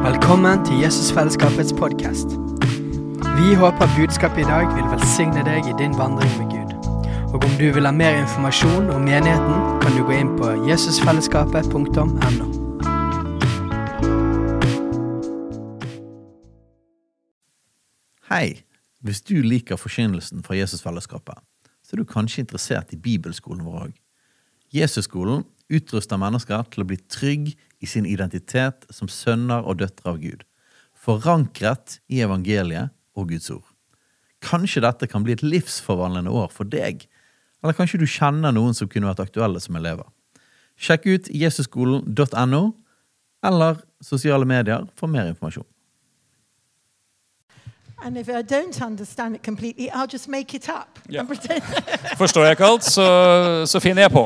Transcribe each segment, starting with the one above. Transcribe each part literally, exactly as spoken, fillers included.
Velkommen til Jesusfellesskapets podcast. Vi håper budskapet i dag vil velsigne deg i din vandring med Gud. Og om du vil ha mer informasjon om menigheten, kan du gå inn på jesusfellesskapet punktum no. Hei, hvis du liker forkynnelsen fra Jesusfellesskapet, så er du kanskje interessert i bibelskolen vår også. Jesusskolen utruster mennesker til å bli trygg i sin identitet som sønner og døtre av Gud, forankret i evangeliet og Guds ord. Kanskje dette kan bli et livsforvandlende år for deg, eller kanskje du kjenner noen som kunne vært aktuelle som elever. Sjekk ut jesusskolen punktum no eller sosiale medier for mer informasjon. And if I don't understand it completely, I'll just make it up. Ja. And pretend. Forstår jeg ikke alt, så, så finner jeg på.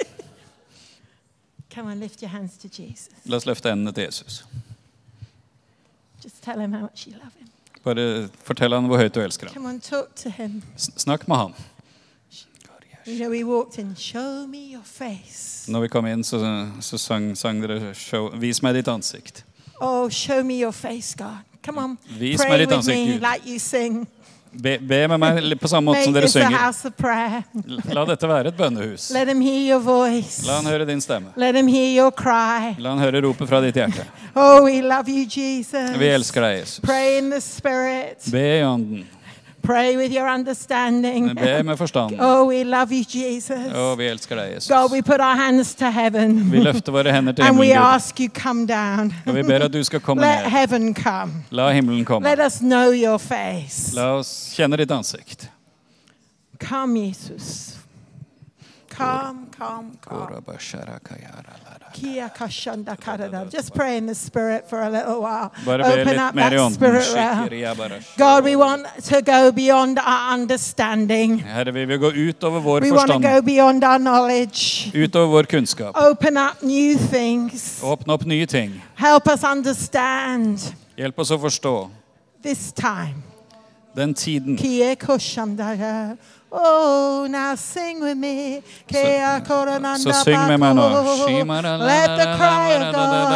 Come on, lift your hands to Jesus. La oss løfte hendene til Jesus. Just tell him how much you love him. Bare fortell han hvor høyt du elsker ham. Come on, talk to him. S- Snakk med han. You know, we walked in, show me your face. Når vi kom inn, så, så sang, sang dere, show, vis meg ditt ansikt. Oh, show me your face, God. Come on, Vis pray meg ditt with ansikt, me Gud. like you sing. Be, be med meg litt på samme måte Make som dere this a synger. house of prayer. La dette være et bønnehus. Let him hear your voice. La han høre din stemme. Let him hear your cry. La han høre ropet fra ditt hjerte. Oh, we love you, Jesus. Vi elsker deg, Jesus. Pray in the Spirit. Be i ånden. Pray with your understanding. Be med forstand. Oh, we love you, Jesus. Å, vi elsker deg, Jesus. God, we put our hands to heaven. Vi løfter våre hender til And we himmelen, Gud. ask you, come down. Og vi ber at du skal komme Let ned. heaven come. La himmelen komme. Let us know your face. La oss kjenne ditt ansikt. Come, Jesus. Come, come, come. Kia kashanda karada. Just pray in the Spirit for a little while. Bare be Open litt up mer i that ånden. Spirit realm. God, we want to go beyond our understanding. Herre, vi vil gå ut over vår We want to forstand, go beyond our knowledge. ut over vår kunnskap. Open up new things. Åpne opp nye ting. Help us understand Hjelp oss å forstå this time. den tiden. Kie koshandara. Oh, now sing with me. Kea korananda Så syng med meg nå. bako. Let the cry of God.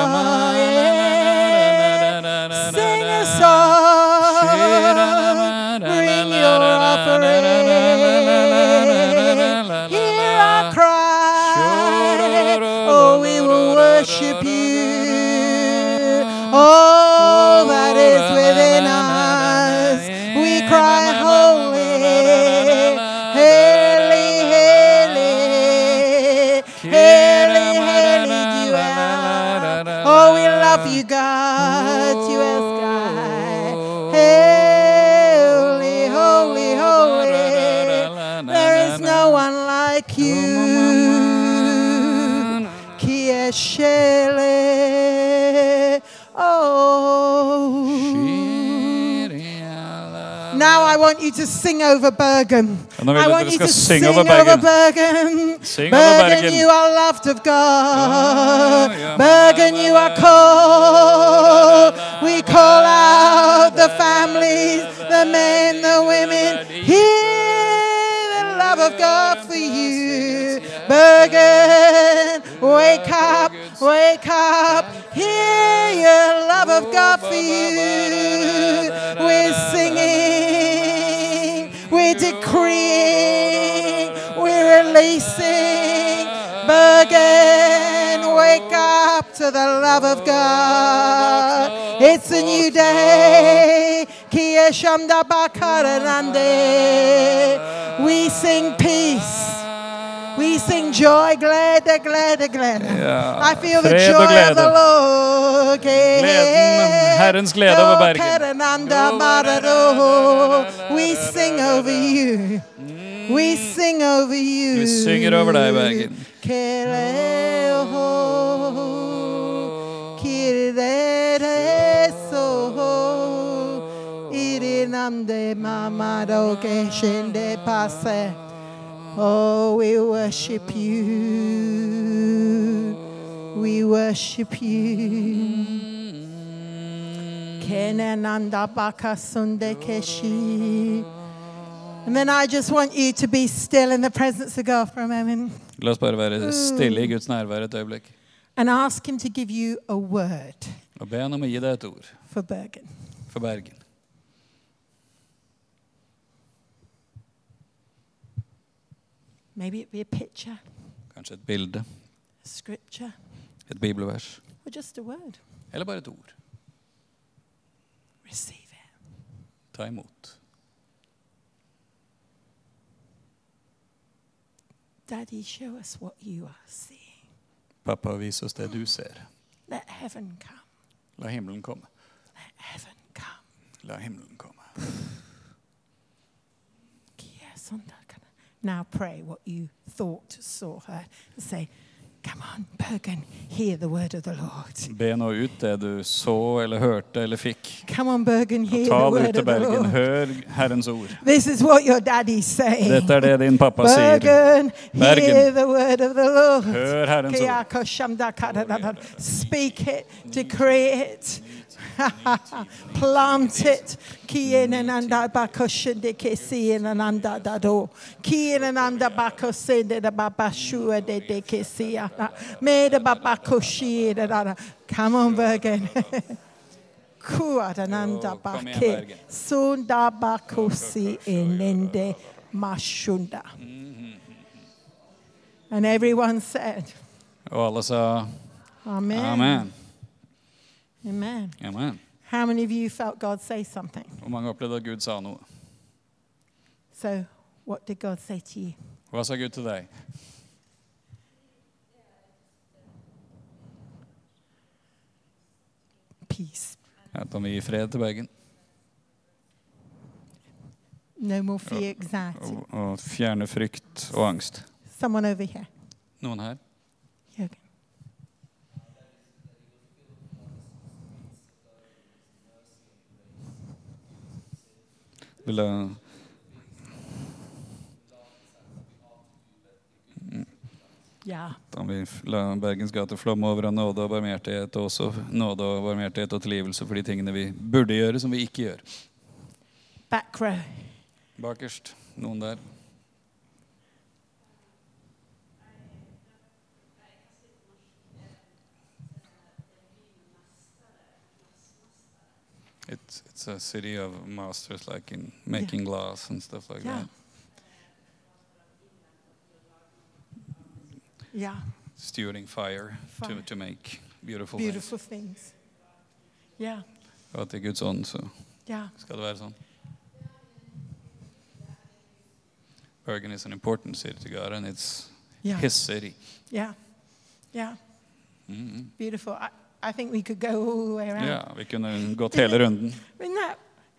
Yeah. Sing a song. Bring your offering. Hear our cry. Oh, we will worship you. All that is within us. We cry holy. Haile, Haile, Haile, Haile, you are. Oh, we love you, God, you are God. Holy, holy, holy. There is no one like you. Kieshele. Oh. Now I want you to sing over Bergen. Og nå vil I jeg want at you dere to skal sing synge over over Bergen. Bergen. Sing over Bergen, Bergen. you are loved of God. Oh, yeah. Bergen, you are called. We call out the families, the men, the women. Hear the love of God for you. Bergen, wake up, wake up. Hear your love of God for you. We're singing, we're decreeing, we're releasing. Bergen, wake up to the love of God. It's a new day. We sing peace. We sing joy, glad, glad, glad. Ja, I feel the fred og joy of glede. the Lord. Gleden, Herrens glede over Bergen. We sing over you. We sing over you. Vi synger over deg, Bergen. Oh, we worship you. We worship you. Kenananda baka sunde keshi. And then I just want you to be still in the presence of God for a moment. La oss bare være stille i Guds nærvær et øyeblikk. And ask him to give you a word. Og be han om å gi deg et ord for Bergen. for Bergen. Maybe it be a picture, Kanskje et bilde, a scripture, et bibelvers, or just a word. eller bare et ord. Receive it. Ta imot. Daddy, show us what you are seeing. Pappa, vis oss det du ser. Let heaven come. La himmelen komme. Let heaven come. La himmelen komme. Yes, on that kind of- Now pray what you thought, saw, heard. Say, come on, Bergen, hear the word of the Lord. Be nå ut det du så eller hørte eller fikk. Come on, Bergen, hear Ta the det word ut of til the Bergen. Lord. Hør Herrens ord. This is what your daddy's saying. Dette er det din pappa sier. Bergen, hear Bergen. the word of the Lord. Hør Herrens ord. Kiyakoshamdakadadadad. Speak it, decree it, plant it. Kiyenananda bakoshende kesiyenananda dado. Kiyenananda bakosende da babashua de de kesiyana. Meda babakoshi da da. Come on, Bergen. Kuadananda Oh, kom igjen, bake. Bergen. Sunda bakosi enende mashunda. And everyone said, Og alle sa Amen. amen. Amen. Amen. How many of you felt God say something? Og mange opplevde at Gud sa noe. So, what did God say to you? Hva sa Gud til deg? Peace. At han vil gi fred til Bergen. No more fear, anxiety. Og, og fjerne frykt og angst. Someone over here. Noen her? Jürgen. Vil jeg Ja. Han vil la Bergens gate flomme over av nåde og barmhjertighet, og også nåde og barmhjertighet og tilgivelse for de tingene vi burde gjøre, som vi ikke gjør. Back row. Bakerst, noen der. It's, it's a city of masters, like in making glass and stuff like Yeah. that. Yeah. Stewarding fire, Fire. To, to make beautiful, Beautiful things. Yeah. things. Og at i Guds ånd så Yeah. skal det være sånn. Bergen is an important city to God, and it's Yeah. His city. Yeah. Yeah. Mhm. Beautiful. I, I think we could go all the way around. Ja, vi kunne gått hele runden. Isn't that,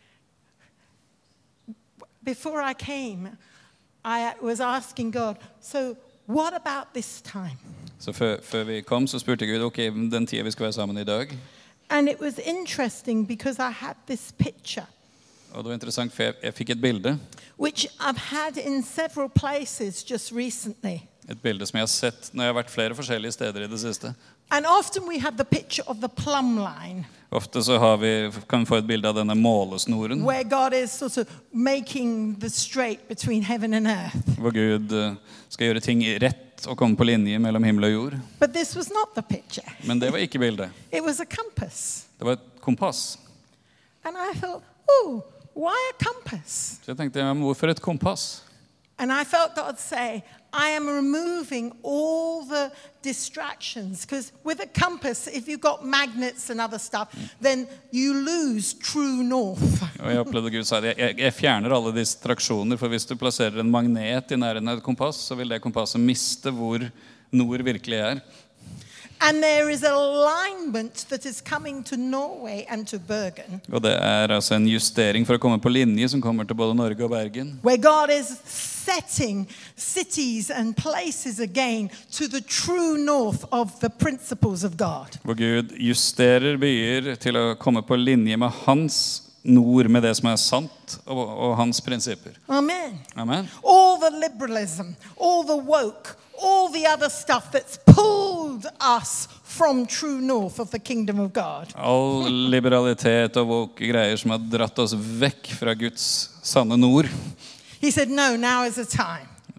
before I came, I was asking God, so what about this time? Så før, før vi kom, så spurte Gud, ok, den tida vi skal være sammen i dag. And it was interesting because I had this picture, Og det var interessant, for jeg, jeg fikk et bilde. which I've had in several places just recently. Et bilde som jeg har sett når jeg har vært flere forskjellige steder i det siste. And often we have the picture of the plumb line, Ofte så har vi, kan vi få et bilde av denne målesnoren, where God is sort of making the straight between heaven and earth. hvor Gud eh, skal gjøre ting rett og komme på linje mellom himmel og jord. But this was not the picture. Men det var ikke bildet. It was a compass. Det var et kompass. And I thought, oh, why a compass? Så jeg tenkte, ja, men hvorfor et kompass? And I felt God say, I am removing all the distractions. Because with a compass, if you've got magnets and other stuff, then you lose true north. Og jeg opplevde Gud sa, jeg, jeg, jeg fjerner alle distraksjoner, for hvis du plasserer en magnet i nærheten av et kompass, så vil det kompasset miste hvor nord virkelig er. And there is alignment that is coming to Norway and to Bergen, Og det er altså en justering for å komme på linje som kommer til både Norge og Bergen. where God is setting cities and places again to the true north of the principles of God. Hvor Gud justerer byer til å komme på linje med hans nord, med det som er sant, og, og hans prinsipper. Amen. Amen. All the liberalism, all the woke, all the other stuff that's pulled us from true north of the kingdom of God. All liberalitet og woke greier som har dratt oss vekk fra Guds sanne nord. He said, no, now is the time.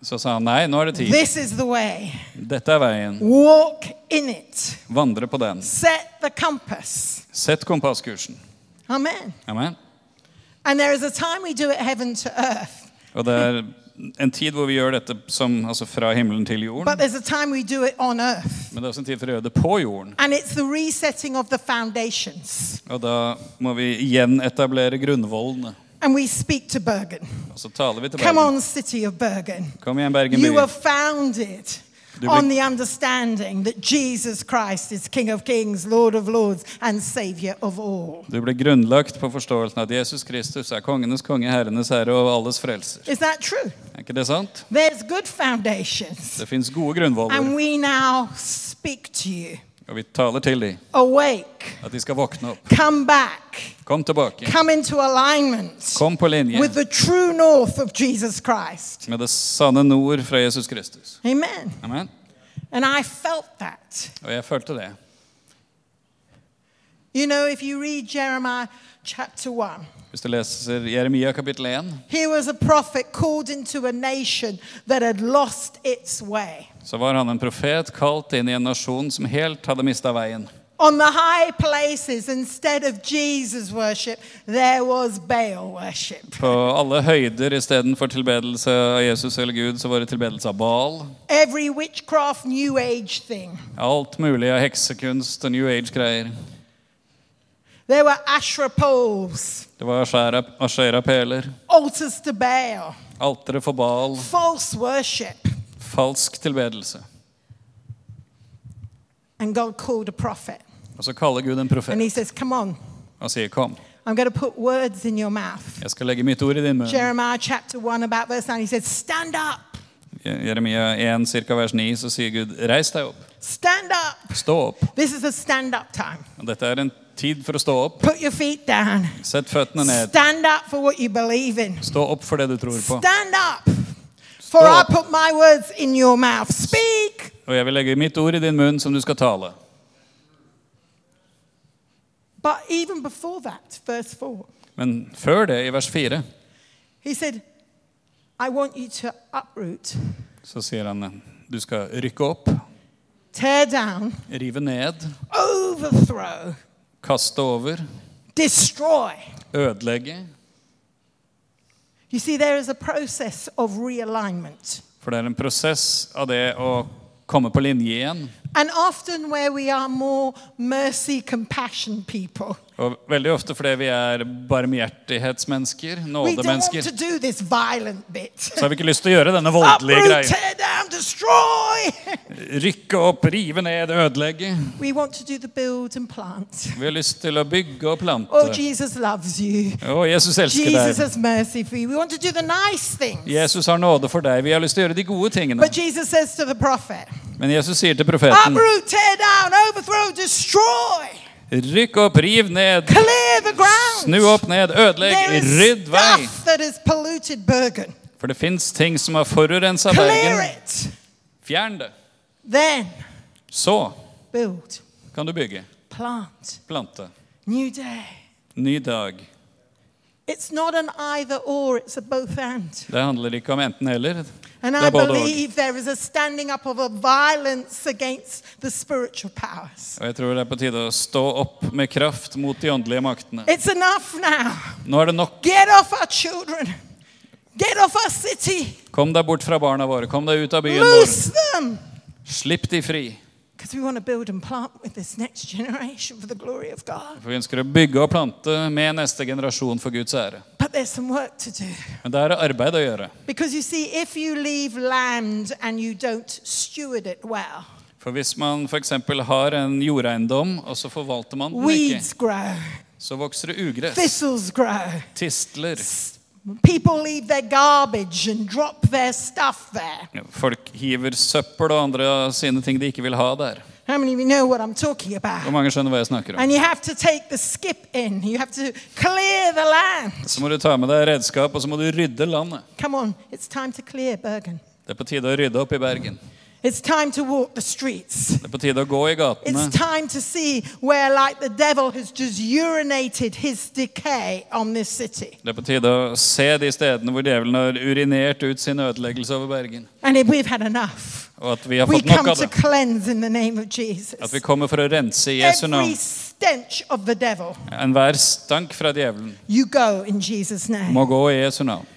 Så sa han, nei, nå er det tid. This is the way. Dette er veien. Walk in it. Vandre på den. Set the compass. Sett kompasskursen. Amen. Amen. And there is a time we do it heaven to earth. Og det er en tid hvor vi gjør dette som, altså fra himmelen til jorden. But there's a time we do it on earth. Men det er også en tid for å gjøre det på jorden. And it's the resetting of the foundations. Og da må vi igjen etablere grunnvollene. And we speak to Bergen. Og så taler vi til Come Bergen. on, city of Bergen. Kom igjen, Bergen You by. were founded Du on ble- the understanding that Jesus Christ is King of Kings, Lord of Lords, and Savior of all. Du ble grunnlagt på forståelsen at Jesus Kristus er kongenes konge, herrenes herre og alles frelser. Is that true? Er ikke det sant? There's good foundations. Det finnes gode And grunnvoller, we now speak to you. og vi taler til dem Awake. at de skal våkne opp. Come back. Kom tilbake. Come into alignment Kom på linje with the true north of Jesus Christ. med det sanne nord fra Jesus Kristus. Amen. Amen. And I felt that. Og jeg følte det. You know, if you read Jeremiah chapter one, Hvis du leser Jeremia kapittel én, he was a prophet called into a nation that had lost its way. så var han en profet kalt inn i en nasjon som helt hadde mistet veien. On the high places, instead of Jesus worship, there was Baal worship. På alle høyder i stedet for tilbedelse av Jesus eller Gud, så var det tilbedelse av Baal. Every witchcraft, new age thing. Alt mulig av heksekunst og New Age-greier. There were Asherah poles, Det var Ashera- Ashera-peler, altars to Baal, altere for Baal, false worship. falsk tilbedelse. And God called a prophet. Og så kaller Gud en And profet he says, come on, og sier, kom, I'm going to put words in your mouth. jeg skal legge mitt ord i din munn. Jeremiah chapter one, about verse nine, he said, stand up, Jeremia én, cirka vers ni, så sier Gud, reis deg opp, stand up. stå opp. This is a stand up time. Og dette er en tid for å stå opp. Put your feet down. Sett føttene ned. Stand up for what you believe in. Stå opp for det du tror på. Stand up. For I put my words in your mouth. Speak. Og jeg vil legge mitt ord i din munn som du skal tale. But even before that, verse four, Men før det, i vers fire, he said, I want you to uproot, så sier han, du skal rykke opp, tear down, rive ned, overthrow, kaste over, destroy. ødelegge. You see, there is a process of realignment. For det er en prosess av det å komme på linje igjen. And often where we are more mercy, compassion people, Og veldig ofte fordi vi er barmhjertighetsmennesker, we don't want nådemennesker, to do this violent bit. så har vi ikke lyst til å gjøre denne voldelige Uproot, greia. tear down, destroy. Rykke opp, rive ned, ødelegge. We want to do the build and plant. Vi har lyst til å bygge og Oh, plante. Jesus loves you. Å, Jesus elsker Jesus deg. has mercy for you. We want to do the nice things. Jesus har nåde for deg. Vi har lyst til å gjøre de gode tingene. But Jesus says to the prophet, Men Jesus sier til profeten, uproot, tear down, overthrow, destroy. rykk opp, riv ned, Clear the ground. snu opp ned, ødelegg, There is rydd vei. stuff that has polluted Bergen. For det finnes ting som har forurenset Clear Bergen. it. Fjern det. Then Så build, kan du bygge, plant, plante. new day. Ny dag. It's not an either or, it's a both and. Det handler ikke om enten eller. And Det I er både og. believe there is a standing up of a violence against the spiritual powers. Og jeg tror det er på tide å stå opp med kraft mot de åndelige maktene. It's enough now. Nå er det nok. Get off our children. Get off our city. Kom deg bort fra barna våre. Kom deg ut av byen vår. Loose them. Slipp de fri. Because we want to build and plant with this next generation for the glory of God. For vi ønsker å bygge og plante med neste generasjon for Guds ære. But there's some work to do. Men det er arbeid å gjøre. Because you see, if you leave land and you don't steward it well, For hvis man for eksempel har en jordeiendom, og så forvalter man den weeds ikke, grow, så vokser det ugress, thistles grow. tistler. People leave their garbage and drop their stuff there. Folk hiver søppel og andre av sine ting de ikke vil ha der. How many of you know what I'm talking Hvor about? mange skjønner hva jeg snakker om? And you have to take the skip in. You have to clear the land. Så må du ta med deg redskap, og så må du rydde landet. Come on, it's time to clear Bergen. Det er på tide å rydde opp i Bergen. It's time to walk the streets. Det er på tide å gå i gatene. It's time to see where, like, the devil has just urinated his decay on this city. Det er på tide å se de stedene hvor djevelen har urinert ut sin ødeleggelse over Bergen. And if we've had enough, Og at vi har we fått nok come av to det. cleanse in the name of Jesus. At vi kommer for å rense i Jesu Every navn. stench of the devil, Enhver stank fra djevelen you go in Jesus' name. må gå i Jesu navn.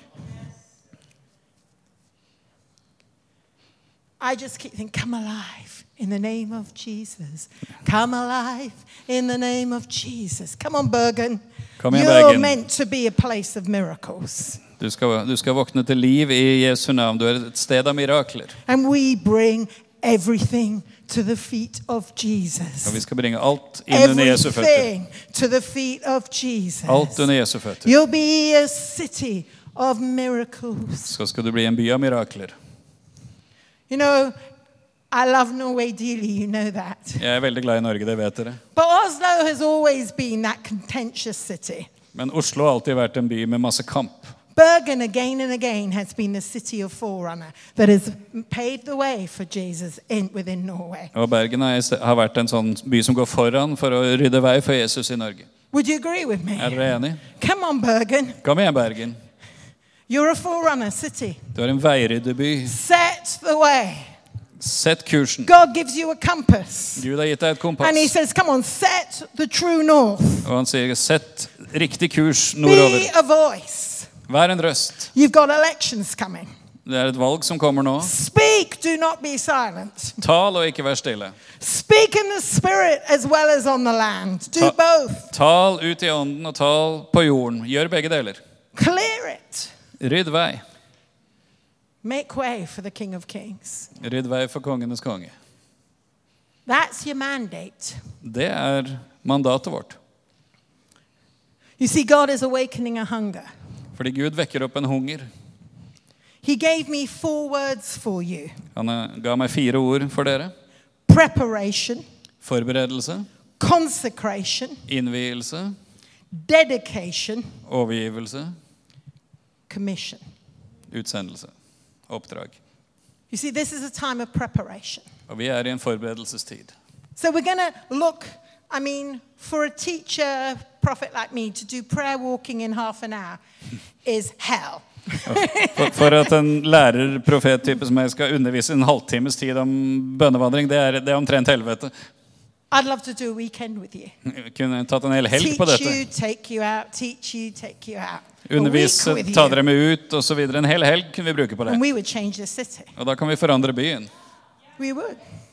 I just keep thinking, come alive in the name of Jesus. Come alive in the name of Jesus. Come on, Bergen. Kom igjen, You're Bergen. meant to be a place of miracles. Du skal, du skal våkne til liv i Jesu navn. Du er et sted av mirakler. And we bring everything to the feet of Jesus. Og vi skal bringe alt inn under Jesu føtter. Everything to the feet of Jesus. Alt under Jesu føtter. You'll be a city of miracles. Så skal du bli en by av mirakler. You know, I love Norway dearly, you know that. Jeg er veldig glad i Norge, det vet dere. But Oslo has always been that contentious city. Men Oslo har alltid vært en by med masse kamp. Bergen again and again has been the city of forerunner that has paved the way for Jesus in, within Norway. Og Bergen har vært en sånn by som går foran for å rydde vei for Jesus i Norge. Would you agree with me? Er dere enige? Come on, Bergen. Kom igjen, Bergen. You're a forerunner city. Du er en veiryddeby. Set the way. Sett kursen. God gives you a compass. Gud har gitt deg et kompass. And he says, come on, set the true north. Og han sier, sett riktig kurs Be nordover. a voice. Vær en røst. You've got elections coming. Det er et valg som kommer nå. Speak, do not be silent. Tal og ikke vær stille. Speak in the spirit as well as on the land. Do Ta- both. Tal ut i ånden og tal på jorden. Gjør begge deler. Clear it. Rydd vei. Make way for the King of Kings. Rydd vei for kongenes konge. That's your mandate. Det er mandatet vårt. You see, God is awakening a hunger. Fordi Gud vekker opp en hunger. He gave me four words for you. Han eh, ga meg fire ord for dere. Preparation, Forberedelse, consecration, innvielse, dedication, overgivelse, commission. utsendelse, oppdrag. You see, this is a time of preparation. Og vi er i en forberedelsestid. So we're going to look, I mean, for a teacher, prophet like me, to do prayer walking in half an hour is hell. For, for at en lærer, profettype som jeg skal undervise en halvtimes tid om bønnevandring, det er, det er omtrent helvete. I'd love to do a weekend with you. Jeg kunne tatt en hel helg på Teach dette. you, take you out, teach you, take you out. A week Undervise, with ta you. dere med ut og så videre. En hel helg kunne vi bruke på det. And we would change the city. Og da kan vi forandre byen. We would.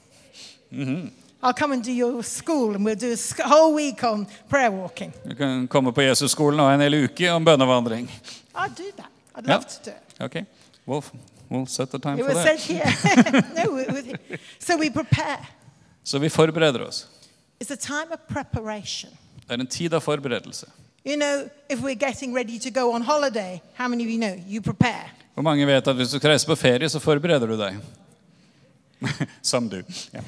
I'll come and do your school and we'll do a sk- whole week on prayer walking. Vi kan komme på Jesusskolen og ha en hel uke om bønnevandring. I'd do that. I'd Yeah. love to do it. Ok, we'll, we'll set the time It for was that. said here. No, with- with- so we prepare. Så vi forbereder oss. It's a time of preparation. Det er en tid av forberedelse. You know, if we're getting ready to go on holiday, how many of you know? You prepare. Hvor mange vet at hvis du skal reise på ferie, så forbereder du deg? Som du. Ja.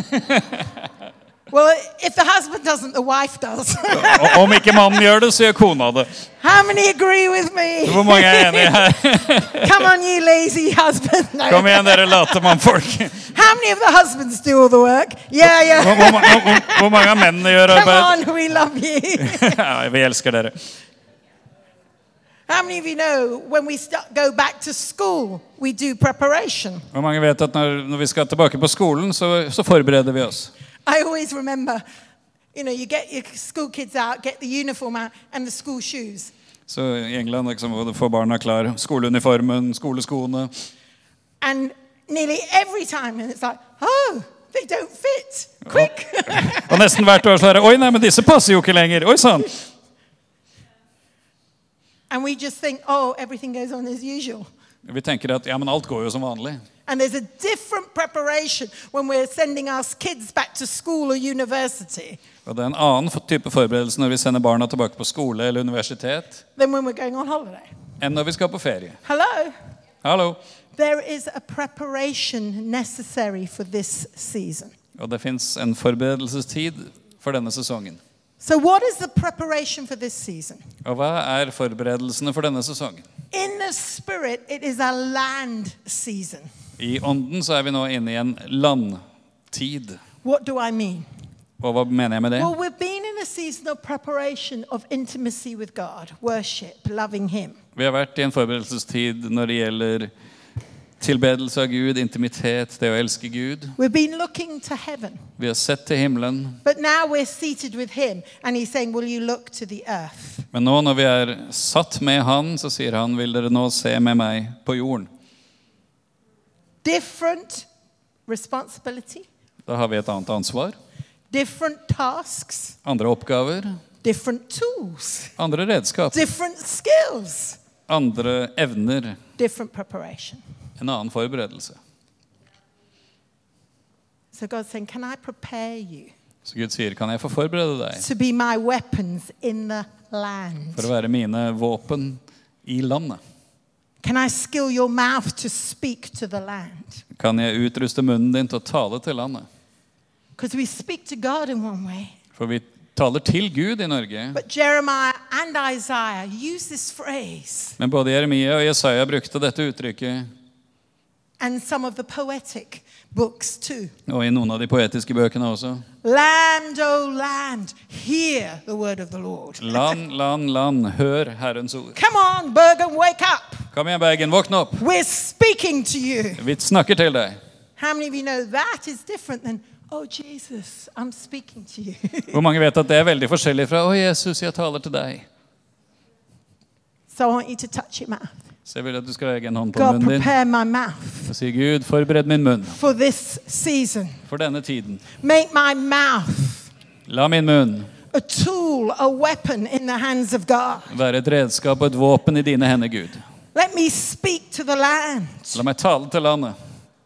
Well, if the husband doesn't, the wife does. Og om ikke mannen gjør det, så gjør kona det. How many agree with me? Hvor mange er enige her? Come on, you lazy husband. No. Kom igjen, dere latemannfolk. How many of the husbands do all the work? Yeah, Hvor, yeah. hvor, hvor, hvor mange av mennene gjør Come arbeid? on, we love you. Ja, vi elsker dere. How many of you know when we start, go back to school, we do preparation? Hvor mange vet at når, når vi skal tilbake på skolen, så, så forbereder vi oss? I always remember, you know, you get your school kids out, get the uniform out, and the school shoes. Så i England liksom, må du få barna klar. Skoleuniformen, skoleskoene. And nearly every time, and it's like, oh, they don't fit. Quick. Og nesten hvert år så er det, oi nei, men disse passer jo ikke lenger. Oi sann. And we just think, oh, everything goes on as usual. Vi tenker at ja, men alt går jo som vanlig. And there's a different preparation when we're sending our kids back to school or university Og det er en annen type forberedelse når vi sender barna tilbake på skole eller universitet, than when we're going on holiday. enn når vi skal på ferie. Hello? Hallo. There is a preparation necessary for this season. Og det finnes en forberedelsestid for denne sesongen. So what is the preparation for this season? Og hva er forberedelsene for denne sesongen? In the spirit, it is a land season. I ånden så er vi nå inne i en landtid. What do I mean? Og hva mener jeg med det? Well, we've been in a season of preparation of intimacy with God, worship, loving Him. Vi har vært i en forberedelsestid når det gjelder tilbedelse av Gud, intimitet, det å elske Gud. We've been looking to heaven. Vi har sett til himmelen. But now we're seated with Him, and He's saying, will you look to the earth? Men nå når vi er satt med han, så sier han, vil dere nå se med meg på jorden? Different responsibility, Da har vi et annet ansvar, different tasks, andre oppgaver, different tools, andre redskap, different skills, andre evner, different preparation. en annen forberedelse. So God's saying, can I prepare you Så Gud sier, kan jeg få forberede deg to be my weapons in the land? for å være mine våpen i landet? Can I skill your mouth to speak to the land? Kan jeg utruste munnen din til å tale til landet? Because we speak to God in one way. For vi taler til Gud i Norge. But Jeremiah and Isaiah use this phrase, Men både Jeremia og Jesaja brukte dette uttrykket, and some of the poetic books too. og i noen av de poetiske bøkene også. Land, oh land, hear the word of the Lord. Land, land, land, hør Herrens ord. Come on, Bergen, wake up. Kom igjen, Bergen, våkne opp. We're speaking to you. Vi snakker til deg. How many of you know that is different than, oh Jesus, I'm speaking to you? Hvor mange vet at det er veldig forskjellig fra, å Jesus, jeg taler til deg. So I want you to touch your mouth. Så jeg vil at du skal legge en hånd på God, munnen din. prepare my mouth Og si, Gud, forbered min munn for this season. for denne tiden. Make my mouth La min munn a tool, a weapon in the hands of God. være et redskap og et våpen i dine hender, Gud. Let me speak to the land. La meg tale til landet.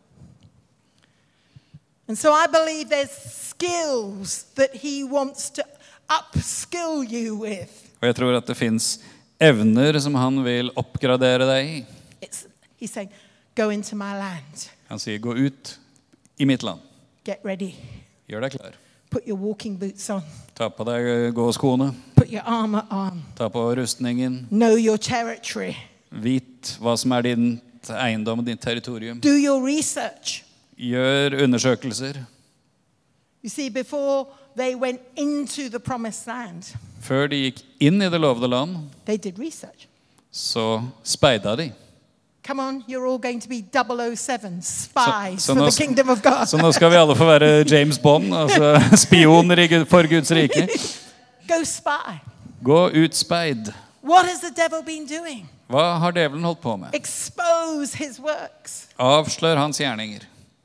And so I believe there's skills that he wants to upskill you with. Og jeg tror at det finnes evner som han vil oppgradere deg i. It's, he's saying, go into my land. Han sier, gå ut i mitt land. Get ready. Gjør deg klar. Put your walking boots on. Ta på deg gåskoene. Put your armor on. Ta på rustningen. Know your territory. Vit hva som er din eiendom og din territorium. Do your research. Gjør undersøkelser. You see, before they went into the promised land, Før de gikk inn i det lovede land, they did research. så speida de. Come on, you're all going to be double oh seven spies Så- så for nå the sk- kingdom of God. Så nå skal vi alle få være James Bond, altså spioner i Gud- for Guds rike. Go spy. Gå ut speid. What has the devil been doing? Hva har djevelen holdt på med? Expose his works. Avslør hans gjerninger.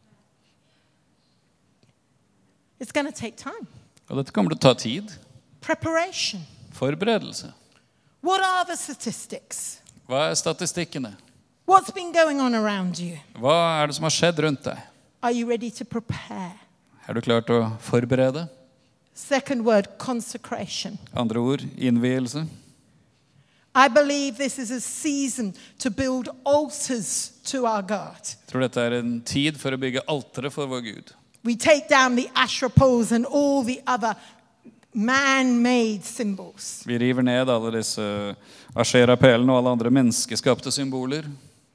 It's going to take time. Og dette kommer til å ta tid. Preparation. Forberedelse. What are the statistics? Hva er statistikkene? What's been going on around you? Hva er det som har skjedd rundt deg? Are you ready to prepare? Er du klar til å forberede? Second word, consecration. Andre ord, innvielse. I believe this is a season to build altars to our God. Jeg tror dette er en tid for å bygge altere for vår Gud. We take down the Asherah poles and all the other man-made symbols. Vi river ned alle disse Asherah-pelene og alle andre menneskeskapte symboler.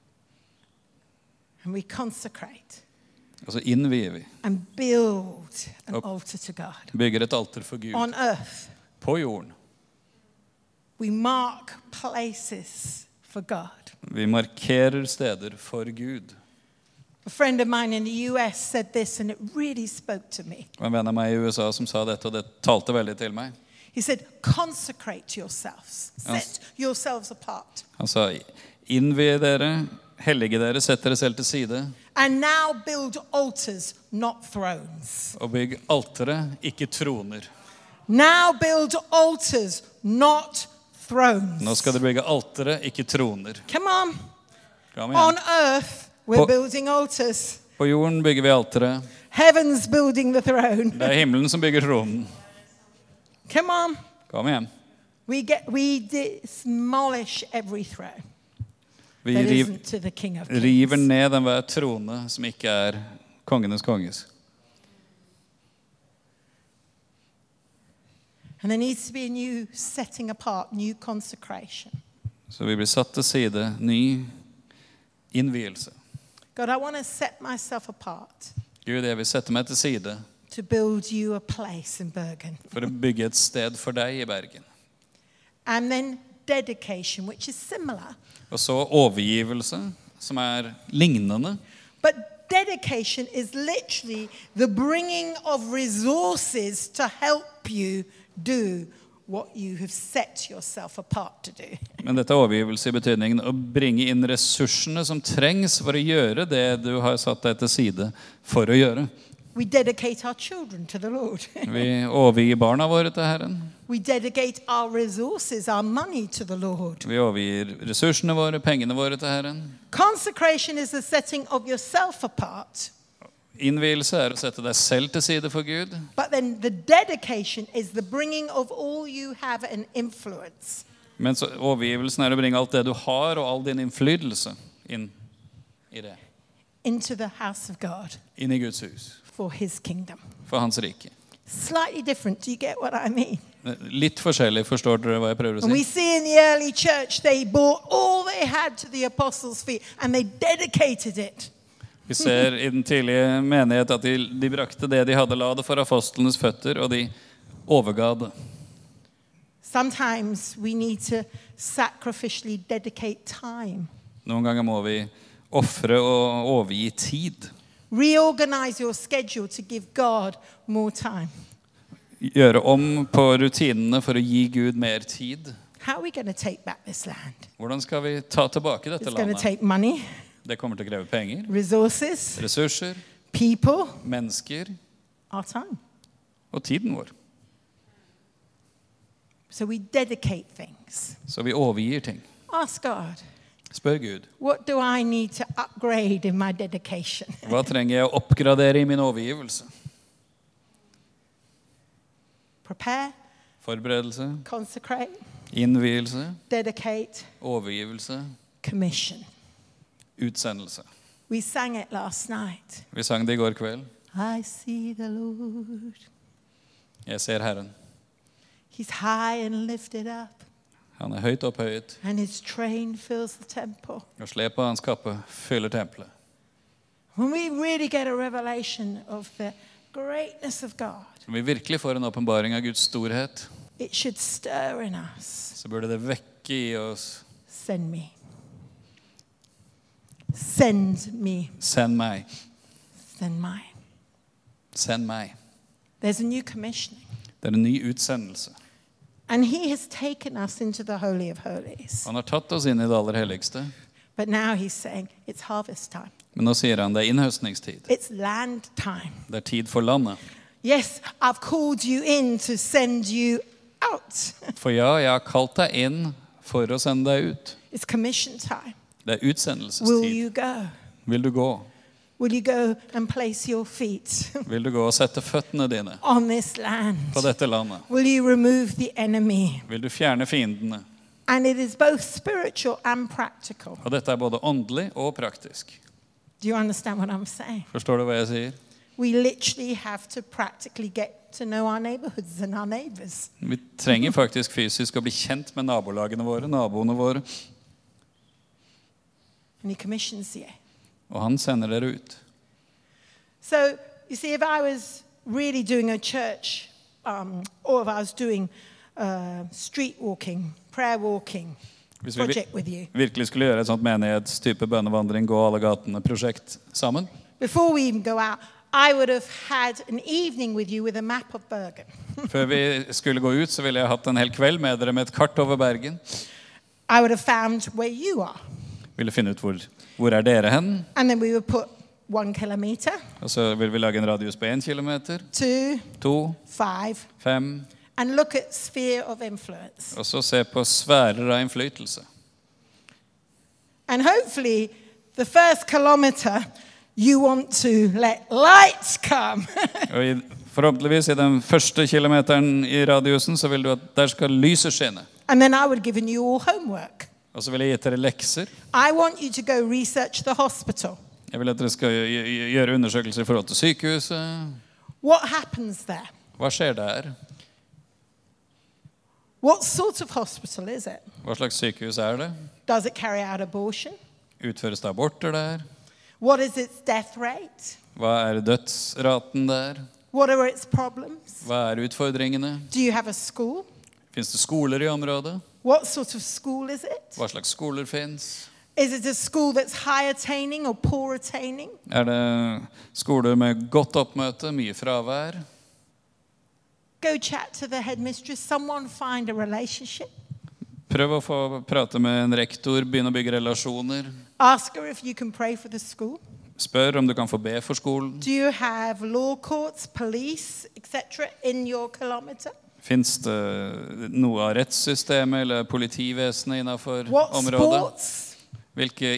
And we consecrate Og så innvier vi. and build an Up. altar to God. Bygger et alter for Gud. On earth, På jorden. we mark places for God. Vi markerer steder for Gud. A friend of mine in the U S said this and it really spoke to me. Og en venn av meg i U S A som sa dette, og det talte veldig til meg. He said, consecrate yourselves. Yes. Set yourselves apart. Han sa, innvie dere, hellige dere, sett dere selv til side, And now build altars, not thrones. og bygg altere, ikke troner. Now build altars, not thrones. Nå skal dere bygge altere, ikke troner. Come on. Kom On igjen. earth, we're På- building altars. På jorden bygger vi altere. Heaven's building the throne. Det er himmelen som bygger tronen. Come on. Kom igjen. We get we demolish every throne Vi that riv, isn't to the King of river Kings. ned enhver trone som ikke er kongenes konges. And there needs to be a new setting apart, new consecration. Så vi blir satt til side, ny innvielse. God, I want to set myself apart Gud, jeg vil sette meg til side to build you a place in Bergen. for å bygge et sted for deg i Bergen. And then dedication, which is similar. Og så overgivelse, som er lignende. But dedication is literally the bringing of resources to help you do what you have set yourself apart to do. Men dette er overgivelse i betydningen å bringe inn ressursene som trengs for å gjøre det du har satt deg til side for å gjøre. We dedicate our children to the Lord. Vi overgir barna våre til Herren. We dedicate our resources, our money to the Lord. Vi overgir ressursene våre, pengene våre til Herren. Consecration is the setting of yourself apart. Innvielse er å sette deg selv til side for Gud. But then the dedication is the bringing of all you have and influence. Men så overgivelsen er å bringe alt det du har og all din innflytelse inn i det. Into the house of God Inn i Guds hus. for his kingdom. For hans rike. Slightly different. Do you get what I mean? Litt forskjellig, forstår dere hva jeg prøver å And we si? see in the early church, they brought all they had to the apostles' feet and they dedicated it. Vi ser i den tidlige menighet at de, de brakte det de hadde la det for apostlenes føtter, og de overga det. Sometimes we need to sacrificially dedicate time. Noen ganger må vi offre og overgi tid. Reorganize your schedule to give God more time. Gjøre om på rutinene for å gi Gud mer tid. How are we going to take back this land? Hvordan skal vi ta tilbake dette It's going to landet? take money, Det kommer til å kreve penger, resources, ressurser, people, mennesker our time. og tiden vår. So we dedicate things. Så vi overgir ting. Ask God, Spør Gud, what do I need to upgrade in my dedication? hva trenger jeg å oppgradere i min overgivelse? Prepare, Forberedelse, consecrate, innvielse, dedicate, overgivelse, commission. utsendelse. We sang it last night. Vi sang det i går kveld. I see the Lord. Jeg ser Herren. He's high and lifted up, Han er høyt opphøyet, and his train fills the temple. og slepet av hans kappe fyller tempelet. When we really get a revelation of the greatness of God, Når vi virkelig får en åpenbaring av Guds storhet, it should stir in us. så burde det vekke i oss. Send me. Send me. Send meg. Send mine. Send meg. There's a new commissioning. Det er en ny utsendelse. And he has taken us into the Holy of Holies. Han har tatt oss inn i det aller helligste. But now he's saying it's harvest time. Men nå sier han det er innhøstningstid. It's land time. Det er tid for landet. Yes, I've called you in to send you out. For ja, jeg har kalt deg inn for å sende deg ut. It's commission time. Det er Will utsendelsestid. you go? Vil du gå? Will you go and place your feet Vil du gå og sette føttene dine on this land? på dette landet? Will you remove the enemy? Vil du fjerne fiendene? And it is both spiritual and practical. Og dette er både åndelig og praktisk. Do you understand what I'm saying? Forstår du hva jeg sier? We literally have to practically get to know our neighborhoods and our neighbors. Vi trenger faktisk fysisk å bli kjent med nabolagene våre, naboene våre. And he commissions you. Og han sender dere ut. So, you see, if I was really doing a church, um, or if I was doing uh, street walking, prayer walking Hvis vi project with you, virkelig skulle gjøre et sånt menighetstype bønnevandring, gå alle gatene prosjekt sammen, before we even go out, I would have had an evening with you with a map of Bergen. før vi skulle gå ut, så ville jeg hatt en hel kveld med dere med et kart over Bergen. I would have found where you are. Ville finne ut hvor, hvor er dere hen, And then we would put one kilometer, og så vil vi lage en radius på en kilometer, two, to, five, fem, and look at sphere of influence. og så se på sfærer av innflytelse. And hopefully, the first kilometer, you want to let lights come. Og i, forhåpentligvis i den første kilometeren i radiusen, så vil du at der skal lyset skinne. And then I would have given you all homework. Og så vil jeg gi dere lekser. I want you to go research the hospital. Jeg vil at dere skal gjø- gjø- gjøre undersøkelser i forhold til sykehuset. What happens there? Hva skjer der? What sort of hospital is it? Hva slags sykehus er det? Does it carry out abortion? Utføres det aborter der? What is its death rate? Hva er dødsraten der? What are its problems? Hva er utfordringene? Do you have a school? Finnes det skoler i området? What sort of school is it? Hva slags skoler finnes? Is it a school that's high attaining or poor attaining? Er det skoler med godt oppmøte, mye fravær? Go chat to the headmistress. Someone find a relationship. Prøv å få prate med en rektor, begynne å bygge relasjoner. Ask her if you can pray for the school. Spør om du kan få be for skolen. Do you have law courts, police, et cetera in your kilometer? Finns det noe av rettssystemet eller politivesenet innenfor What området? sports? Hvilke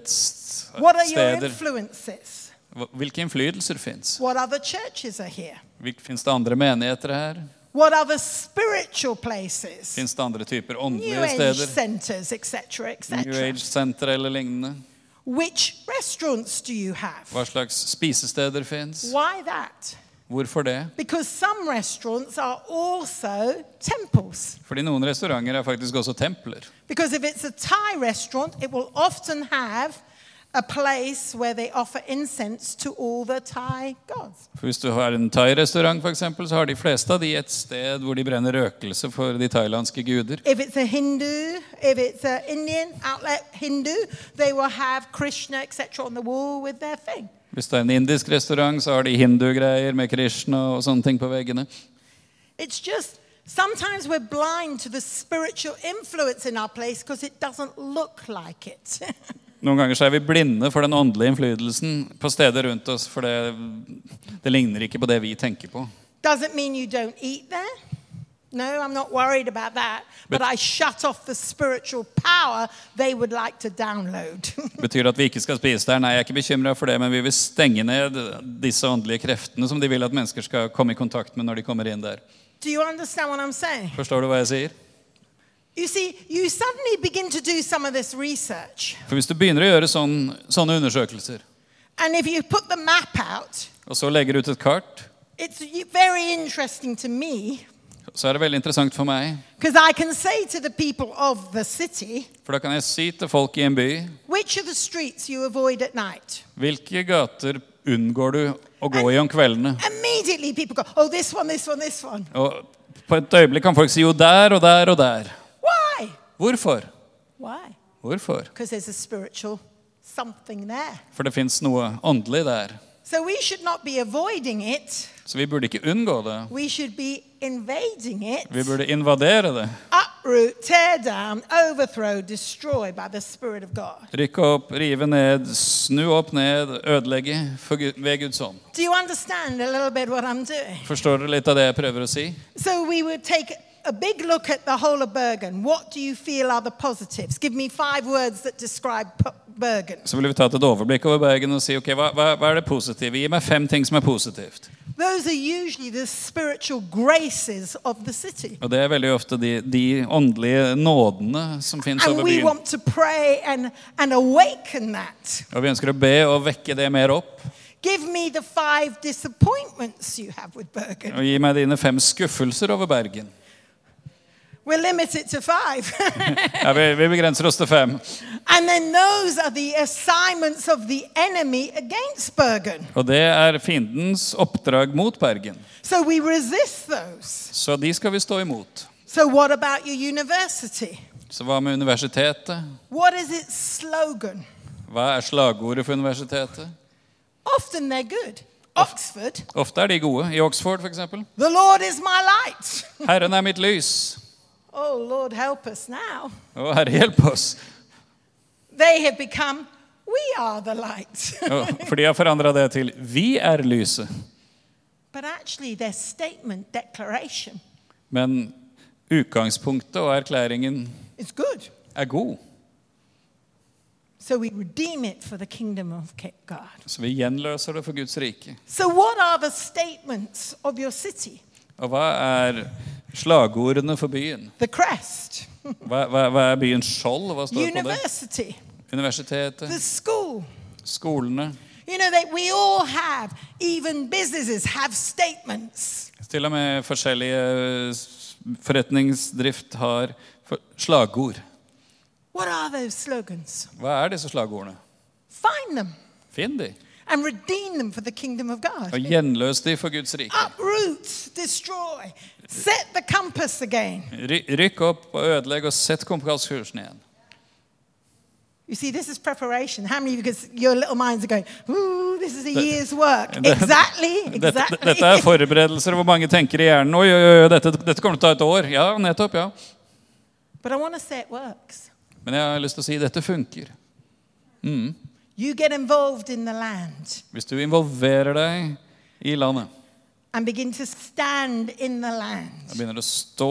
What are your idrettssteder? influences? Hva- Hvilke innflytelser finnes? What other churches are here? Hvil- Finnes det andre menigheter her? What other spiritual places? Finnes det andre typer New åndelige age steder? centers, et cetera, et New cetera. Age-sentre eller lignende? Which restaurants do you have? Hva slags spisesteder finnes? Why that? Hvorfor det? Because some restaurants are also temples. Fordi noen restauranter er faktisk også templer. Because if it's a Thai restaurant, it will often have a place where they offer incense to all the Thai gods. For hvis du har en thai-restaurant for eksempel, så har de fleste av de et sted hvor de brenner røkelse for de thailandske guder. If it's a Hindu, if it's an Indian outlet Hindu, they will have Krishna, et cetera on the wall with their thing. Hvis det er en indisk restaurant, så har de hindu-greier med Krishna og sånne ting på veggene. It's just, sometimes we're blind to the spiritual influence in our place because it doesn't look like it. Noen ganger så er vi blinde for den åndelige innflytelsen på steder rundt oss, for det, det ligner ikke på det vi tenker på. Does it mean you don't eat there? No, I'm not worried about that. But, But- I shut off the spiritual power they would like to download. Betyr det at vi ikke skal spise der? Nei, jeg er ikke bekymret for det, men vi vil stenge ned disse åndelige kreftene som de vil at mennesker skal komme i kontakt med når de kommer inn der. Do you understand what I'm saying? Forstår du hva jeg sier? You see, you suddenly begin to do some of this research. For hvis du begynner å gjøre sånn, sånne undersøkelser, And if you put the map out, og så legger ut et kart, it's very interesting to me så er det veldig interessant for meg. because I can say to the people of the city, For da kan jeg si til folk i en by, which are the streets you avoid at night? hvilke gater unngår du å gå i om kveldene? Immediately people go, oh, this one, this one, this one. Og på et øyeblikk kan folk si jo der og der og der. Why? Hvorfor? Why? Hvorfor? Because there's a spiritual something there. For det finnes noe åndelig der. So we should not be avoiding it. Så vi burde ikke unngå det. We should be invading it. Vi burde invadere det. Uproot, tear down, overthrow, destroy by the Spirit of God. Rykke opp, rive ned, snu opp ned, ødelegge for Gud, ved Guds ånd. Do you understand a little bit what I'm doing? Forstår du litt av det jeg prøver å si? So we would take a big look at the whole of Bergen. What do you feel are the positives? Give me five words that describe P- Bergen. Så vil vi ta et overblikk over Bergen og si, ok, hva, hva, hva er det positive? Gi meg fem ting som er positivt. Those are usually the spiritual graces of the city. Og det er veldig ofte de, de åndelige nådene som finnes And over we byen. want to pray and, and awaken that. Og vi ønsker å be og vekke det mer opp. Give me the five disappointments you have with Bergen. Og gi meg dine fem skuffelser over Bergen. We'll limit it to five. Ja, vi, vi begrenser oss til fem. And then those are the assignments of the enemy against Bergen. Og det er fiendens oppdrag mot Bergen. So we resist those. Så de skal vi stå imot. So what about your university? Så hva med universitetet? What is its slogan? Hva er slagordet for universitetet? Often they're good. Oxford, Ofte er de gode. I Oxford for eksempel. the Lord is my light. Herren er mitt lys. Oh, Lord, help us now. Å, Herre, hjelp oss. They have become, we are the light. Og for de har forandret det til vi er lyset. But actually, their statement, declaration, Men utgangspunktet og erklæringen is good. er god. So we redeem it for the kingdom of God. Så vi gjenløser det for Guds rike. So what are the statements of your city? Og hva er slagordene for byen? The crest, Hva, hva, hva er byens skjold? Hva står på det? university, Universitetet, the school. skolene. You know that we all have, even businesses have statements. Til og med forskjellige forretningsdrift har for- slagord. What are those slogans? Hva er disse slagordene? Find them. Finn de. And redeem them for the kingdom of God. Og gjenløs de for Guds rike. Uproot, destroy, set the compass again. Ry- Rykk opp og ødelegg og sett kompasskursen igjen. You see, this is preparation. How many of you, because your little minds are going, ooh, this is a year's work. Exactly, Dette, exactly. dette er forberedelser hvor mange tenker i hjernen. Oi, oi, oi, dette, dette kommer til å ta et år. Ja, nettopp, ja. But I want to say it works. Men jeg har lyst til å si dette funker. Mm. You get involved in the land Hvis du involverer deg i landet, and begin to stand in the da land, begynner du å stå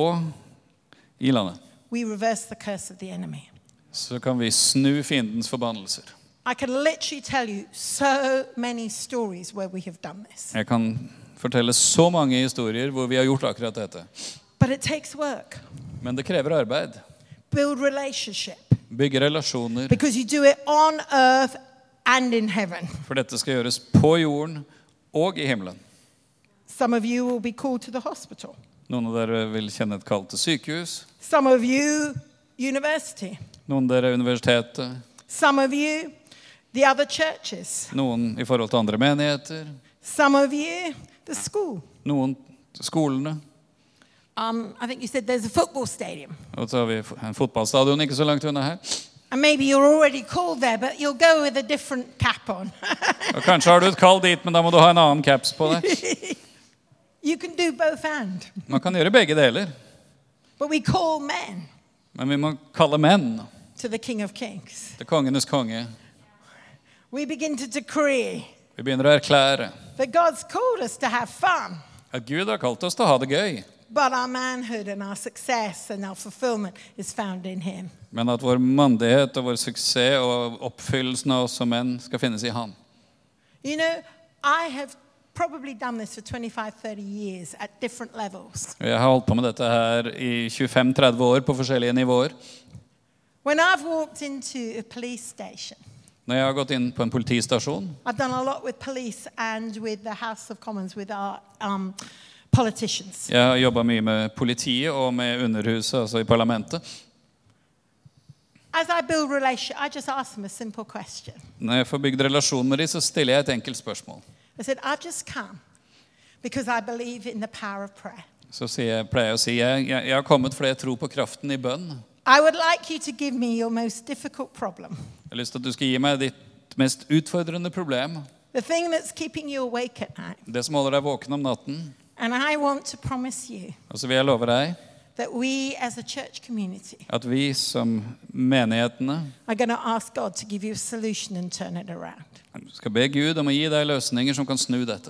i landet, we reverse the curse of the enemy. så kan vi snu fiendens forbannelser. I can literally tell you so many stories where we have done this. Jeg kan fortelle så mange historier hvor vi har gjort akkurat dette. But it takes work. Men det krever arbeid. Build relationship. Bygge relasjoner. Because you do it on earth and in heaven. For dette skal gjøres på jorden og i himmelen. Some of you will be called to the hospital. Noen av dere vil kjenne et kall til sykehus. Some of you, university. Noen av dere universitetet. Some of you, the other churches. Noen i forhold til andre menigheter. Some of you, the school. Noen skolene. Um, I think you said there's a football stadium. Og så har vi en fotballstadion ikke så langt unna her. And maybe you're already called there, but you'll go with a different cap on. Og kanskje har du et kall dit, men da må du ha en annen caps på deg. You can do both and. Man kan gjøre begge deler. But we call men Men vi må kalle menn to the King of Kings. til kongenes konge. We begin to decree Vi begynner å erklære that God's called us to have fun. at Gud har kalt oss til å ha det gøy. But our manhood and our success and our fulfillment is found in him. Men at vår mandighet og vår suksess og oppfyllelsen av oss som menn skal finnes i han. You know, I have probably done this for twenty-five, thirty years at different levels. Og jeg har holdt på med dette her i tjuefem til tretti år på forskjellige nivåer. When I've walked into a police station, Når jeg har gått inn på en politistasjon, I've done a lot with police and with the House of Commons, with our um, politicians. jeg har jobbet mye med politiet og med underhuset, altså i parlamentet. As I build relationship, I just ask them a simple question. Når jeg får bygd relasjon med dem, så stiller jeg et enkelt spørsmål. I said, I've just come because I believe in the power of prayer. Så sier jeg, pleier jeg å si, jeg, jeg, jeg har kommet fordi jeg tror på kraften i bønn. I would like you to give me your most difficult problem. Jeg har lyst til at du skal gi meg ditt mest utfordrende problem. The thing that's keeping you awake at night. Det som holder deg våken om natten. And I want to promise you Og så vil jeg love deg that we as a church community at vi som menighetene are going to ask God to give you a solution and turn it around. skal be Gud om å gi deg løsninger som kan snu dette.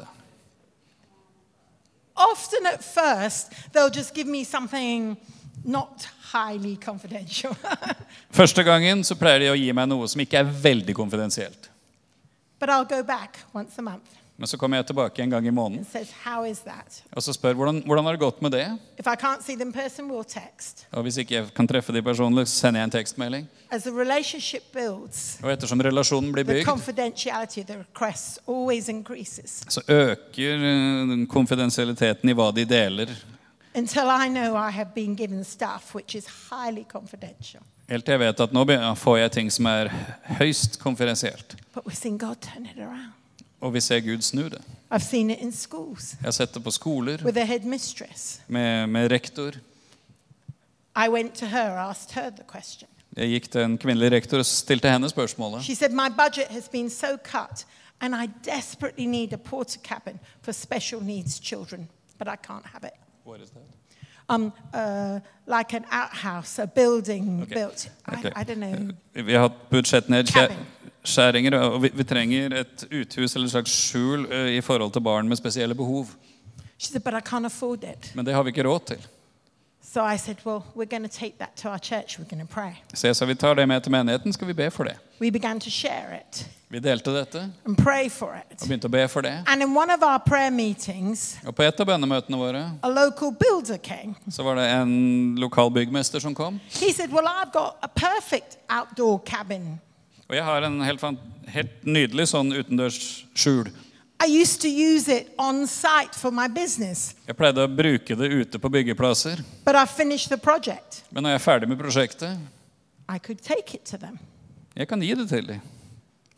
Often at first, they'll just give me something not highly confidential. Første gangen så pleier de å gi meg noe som ikke er veldig konfidensielt. But I'll go back once a month Men så kommer jeg tilbake en gang i måneden and says, how is that? og så spør hvordan, hvordan har det gått med det? If I can't see them in person, we'll text. Og hvis ikke jeg kan treffe de personlig, så sender jeg en tekstmelding. As the relationship builds, Og ettersom relasjonen blir the bygd, confidentiality of the requests always increases så øker eh, den konfidensialiteten i hva de deler. until I know I have been given stuff which is highly confidential. Helt til jeg vet at nå be- får jeg ting som er høyst konfidensielt. But we're seeing God turn it around. Og vi ser Gud snu det. I've seen it in schools Jeg har sett det på skoler with a headmistress. med, med rektor. I went to her, asked her the question. Jeg gikk til en kvinnelig rektor og stilte henne spørsmålet. She said, my budget has been so cut and I desperately need a porter cabin for special needs children, but I can't have it. What is that? Um, uh, like an outhouse, a building Okay. built. I, Okay. I don't know. Vi har hatt budsjettnedskjæringer, Cabin. og vi, vi trenger et uthus eller et slags skjul eh, i forhold til barn med spesielle behov. She said, but I can't afford it. Men det har vi ikke råd til. So I said, well, we're going to take that to our church. We're going to pray. Så jeg sa vi tar det med til menigheten, skal vi be for det. We began to share it Vi delte dette and pray for og it. begynte å be for det. And in one of our prayer meetings, Og på et av bønnemøtene våre a local builder came. så var det en lokal byggmester som kom. He said, well, I've got a perfect outdoor cabin. Og jeg har en helt, fan- helt nydelig sånn utendørs skjul. I used to use it on site for my business, Jeg pleide å bruke det ute på byggeplasser. but I finished the project. Men når jeg er ferdig med prosjektet, I could take it to them. jeg kan gi det til dem.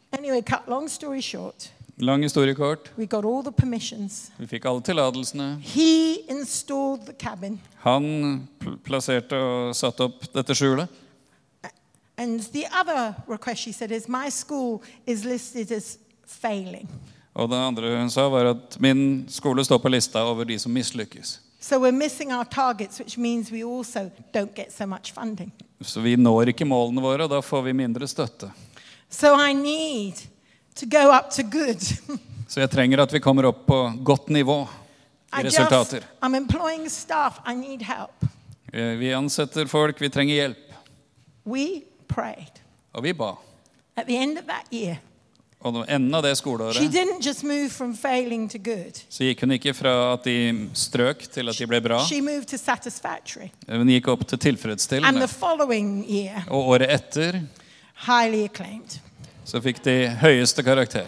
Anyway, cut long story short, Lang historie kort. we got all the permissions. Vi fikk alle tillatelsene. He installed the cabin. Han pl plasserte og satte opp dette skjulet. And the other request she said is, my school is listed as failing. Og det andre hun sa var at min skole står på lista over de som mislykkes. So we're missing our targets, which means we also don't get so much funding. Så vi når ikke målene våre, og da får vi mindre støtte. So I need to go up to good. Så jeg trenger at vi kommer opp på godt nivå i I just, resultater. I'm employing staff. I need help. Eh, Vi ansetter folk, vi trenger hjelp. We prayed. Og vi ba. At the end of that year, Og nå enden av det she skoleåret didn't just move from failing to good. så gikk hun ikke fra at de strøk til at de ble bra. She moved to satisfactory. Hun gikk opp til And the tilfredsstillende. following year, Og året etter highly acclaimed. så fikk de høyeste karakter.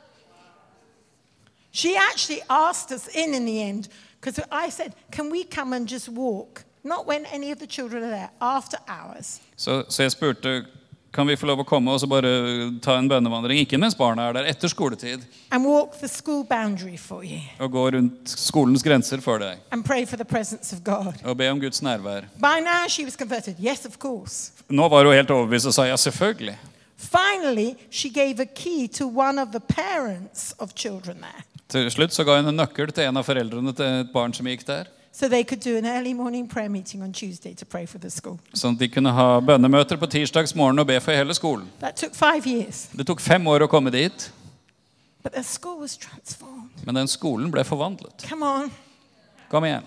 She actually asked us in in the end, because I said, can we come and just walk? Not when any of the children are there, after hours. Så, så jeg spurte, kan vi få lov å komme og så bare ta en bønnevandring, ikke mens barna er der, etter skoletid, And walk the school boundary for you. og gå rundt skolens grenser for deg, And pray for the presence of God. og be om Guds nærvær. By now she was converted. Yes, of course. Nå var hun helt overbevist og sa, ja, selvfølgelig. Finally, she gave a key to one of the parents of children there. Til slutt så ga hun en nøkkel til en av foreldrene til et barn som gikk der, So they could do an early morning prayer meeting on Tuesday to pray for the school. sånn at de kunne ha bønnemøter på tirsdags morgen og be for hele skolen. That took five years. Det tok fem år å komme dit, But the school was transformed. men den skolen ble forvandlet. Come on. Kom igjen.